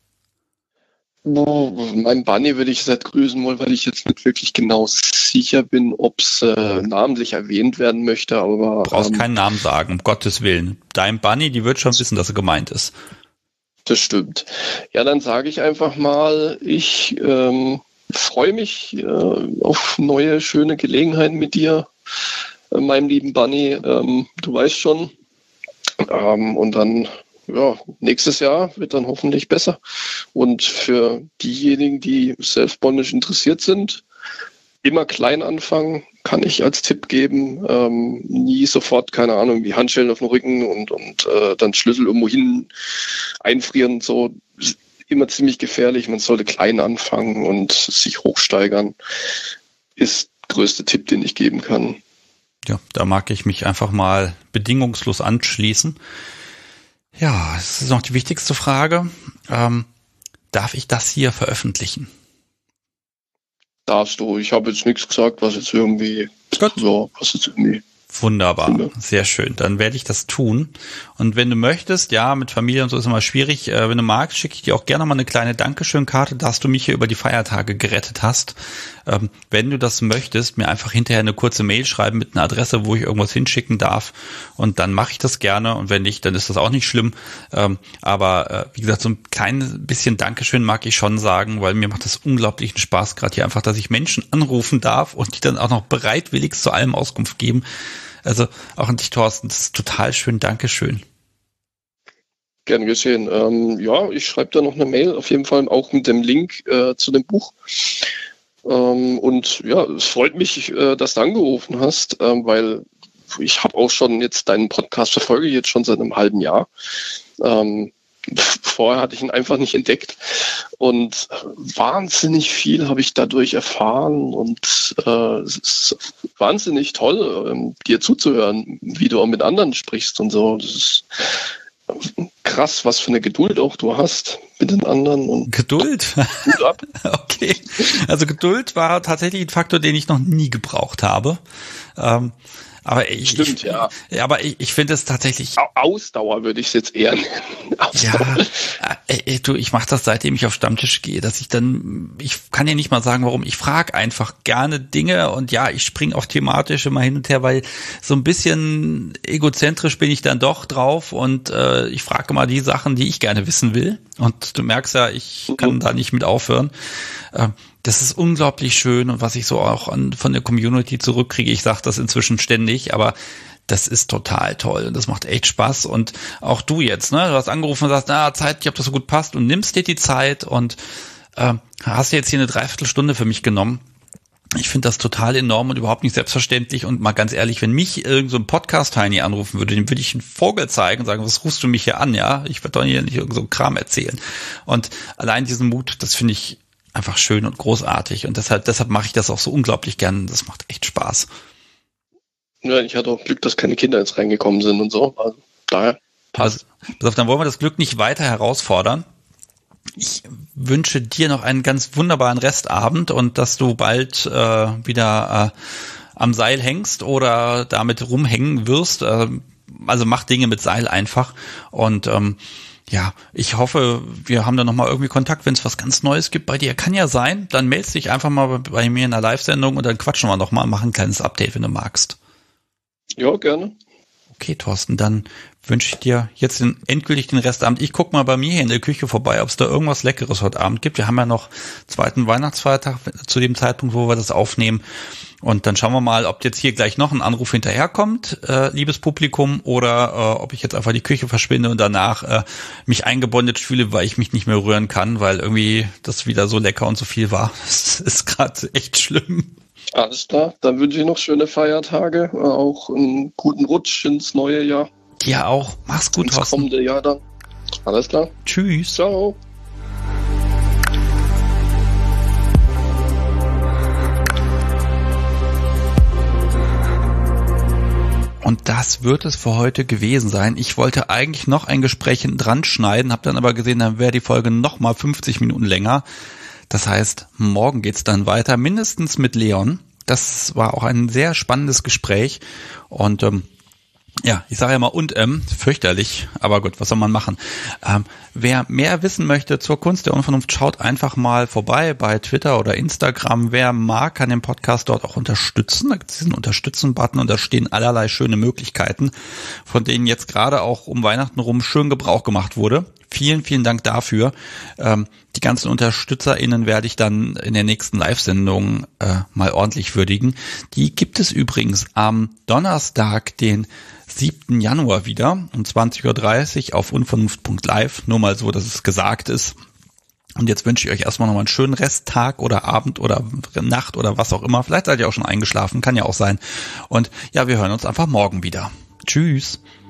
Mein Bunny würde ich jetzt grüßen wollen, weil ich jetzt nicht wirklich genau sicher bin, ob es namentlich erwähnt werden möchte, aber... Du brauchst keinen Namen sagen, um Gottes Willen. Dein Bunny, die wird schon wissen, dass er gemeint ist. Das stimmt. Ja, dann sage ich einfach mal, ich freue mich auf neue, schöne Gelegenheiten mit dir, meinem lieben Bunny. Du weißt schon. Und dann... Ja, nächstes Jahr wird dann hoffentlich besser. Und für diejenigen, die Self-Bondage interessiert sind, immer klein anfangen, kann ich als Tipp geben. Nie sofort, keine Ahnung, wie Handschellen auf dem Rücken und dann Schlüssel irgendwo hin einfrieren. So immer ziemlich gefährlich. Man sollte klein anfangen und sich hochsteigern. Ist der größte Tipp, den ich geben kann. Ja, da mag ich mich einfach mal bedingungslos anschließen. Ja, es ist noch die wichtigste Frage. Darf ich das hier veröffentlichen? Darfst du. Ich habe jetzt nichts gesagt, was jetzt irgendwie... Wunderbar, sehr schön. Dann werde ich das tun. Und wenn du möchtest, ja, mit Familie und so ist immer schwierig. Wenn du magst, schicke ich dir auch gerne mal eine kleine Dankeschön-Karte, dass du mich hier über die Feiertage gerettet hast. Wenn du das möchtest, mir einfach hinterher eine kurze Mail schreiben mit einer Adresse, wo ich irgendwas hinschicken darf. Und dann mache ich das gerne. Und wenn nicht, dann ist das auch nicht schlimm. Aber wie gesagt, so ein kleines bisschen Dankeschön mag ich schon sagen, weil mir macht das unglaublichen Spaß, gerade hier einfach, dass ich Menschen anrufen darf und die dann auch noch bereitwillig zu allem Auskunft geben. Also auch an dich, Thorsten, das ist total schön. Dankeschön. Gern geschehen. Ja, ich schreibe da noch eine Mail, auf jeden Fall auch mit dem Link zu dem Buch. Und ja, es freut mich, dass du angerufen hast, weil ich habe auch schon jetzt deinen Podcast verfolge, jetzt schon seit einem halben Jahr. Vorher hatte ich ihn einfach nicht entdeckt und wahnsinnig viel habe ich dadurch erfahren und es ist wahnsinnig toll, dir zuzuhören, wie du auch mit anderen sprichst und so. Das ist krass, was für eine Geduld auch du hast mit den anderen. Und Geduld? Okay. Also Geduld war tatsächlich ein Faktor, den ich noch nie gebraucht habe. Aber ich finde es tatsächlich... Ausdauer würde ich es jetzt eher nennen. Ja, ich mache das, seitdem ich auf Stammtisch gehe, dass ich kann ja nicht mal sagen, warum, ich frage einfach gerne Dinge und ja, ich springe auch thematisch immer hin und her, weil so ein bisschen egozentrisch bin ich dann doch drauf und ich frage immer die Sachen, die ich gerne wissen will und du merkst ja, ich kann da nicht mit aufhören. Das ist unglaublich schön und was ich so auch von der Community zurückkriege, ich sage das inzwischen ständig, aber das ist total toll und das macht echt Spaß und auch du jetzt, ne? Du hast angerufen und sagst, Zeit, ob das so gut passt und nimmst dir die Zeit und hast jetzt hier eine Dreiviertelstunde für mich genommen. Ich finde das total enorm und überhaupt nicht selbstverständlich und mal ganz ehrlich, wenn mich irgend so ein Podcast-Heini anrufen würde, dem würde ich einen Vogel zeigen und sagen, was rufst du mich hier an, ja? Ich werde doch hier nicht irgend so einen Kram erzählen. Und allein diesen Mut, das finde ich einfach schön und großartig und deshalb mache ich das auch so unglaublich gern. Das macht echt Spaß. Ja, ich hatte auch Glück, dass keine Kinder jetzt reingekommen sind und so. Also, daher passt. Also, dann wollen wir das Glück nicht weiter herausfordern. Ich wünsche dir noch einen ganz wunderbaren Restabend und dass du bald wieder am Seil hängst oder damit rumhängen wirst. Also mach Dinge mit Seil einfach und ja, ich hoffe, wir haben da nochmal irgendwie Kontakt, wenn es was ganz Neues gibt bei dir. Kann ja sein, dann meldest dich einfach mal bei mir in einer Live-Sendung und dann quatschen wir nochmal und machen ein kleines Update, wenn du magst. Ja, gerne. Okay, Thorsten, dann wünsche ich dir jetzt endgültig den Restabend. Ich gucke mal bei mir hier in der Küche vorbei, ob es da irgendwas Leckeres heute Abend gibt. Wir haben ja noch zweiten Weihnachtsfeiertag zu dem Zeitpunkt, wo wir das aufnehmen. Und dann schauen wir mal, ob jetzt hier gleich noch ein Anruf hinterherkommt, liebes Publikum, oder ob ich jetzt einfach die Küche verschwinde und danach mich eingebondet fühle, weil ich mich nicht mehr rühren kann, weil irgendwie das wieder so lecker und so viel war. Das ist gerade echt schlimm. Alles klar, dann wünsche ich noch schöne Feiertage, auch einen guten Rutsch ins neue Jahr. Dir auch. Mach's gut, Thorsten. Ins kommende Jahr dann. Alles klar. Tschüss. Ciao. Und das wird es für heute gewesen sein. Ich wollte eigentlich noch ein Gespräch dran schneiden, habe dann aber gesehen, dann wäre die Folge noch mal 50 Minuten länger. Das heißt, morgen geht's dann weiter, mindestens mit Leon. Das war auch ein sehr spannendes Gespräch. Und ja, ich sage ja mal fürchterlich, aber gut, was soll man machen? Wer mehr wissen möchte zur Kunst der Unvernunft, schaut einfach mal vorbei bei Twitter oder Instagram. Wer mag, kann den Podcast dort auch unterstützen. Da gibt es diesen Unterstützen-Button und da stehen allerlei schöne Möglichkeiten, von denen jetzt gerade auch um Weihnachten rum schön Gebrauch gemacht wurde. Vielen, vielen Dank dafür. Die ganzen UnterstützerInnen werde ich dann in der nächsten Live-Sendung mal ordentlich würdigen. Die gibt es übrigens am Donnerstag, den 7. Januar wieder um 20.30 Uhr auf unvernunft.live. Nur mal so, dass es gesagt ist. Und jetzt wünsche ich euch erstmal nochmal einen schönen Resttag oder Abend oder Nacht oder was auch immer. Vielleicht seid ihr auch schon eingeschlafen, kann ja auch sein. Und ja, wir hören uns einfach morgen wieder. Tschüss.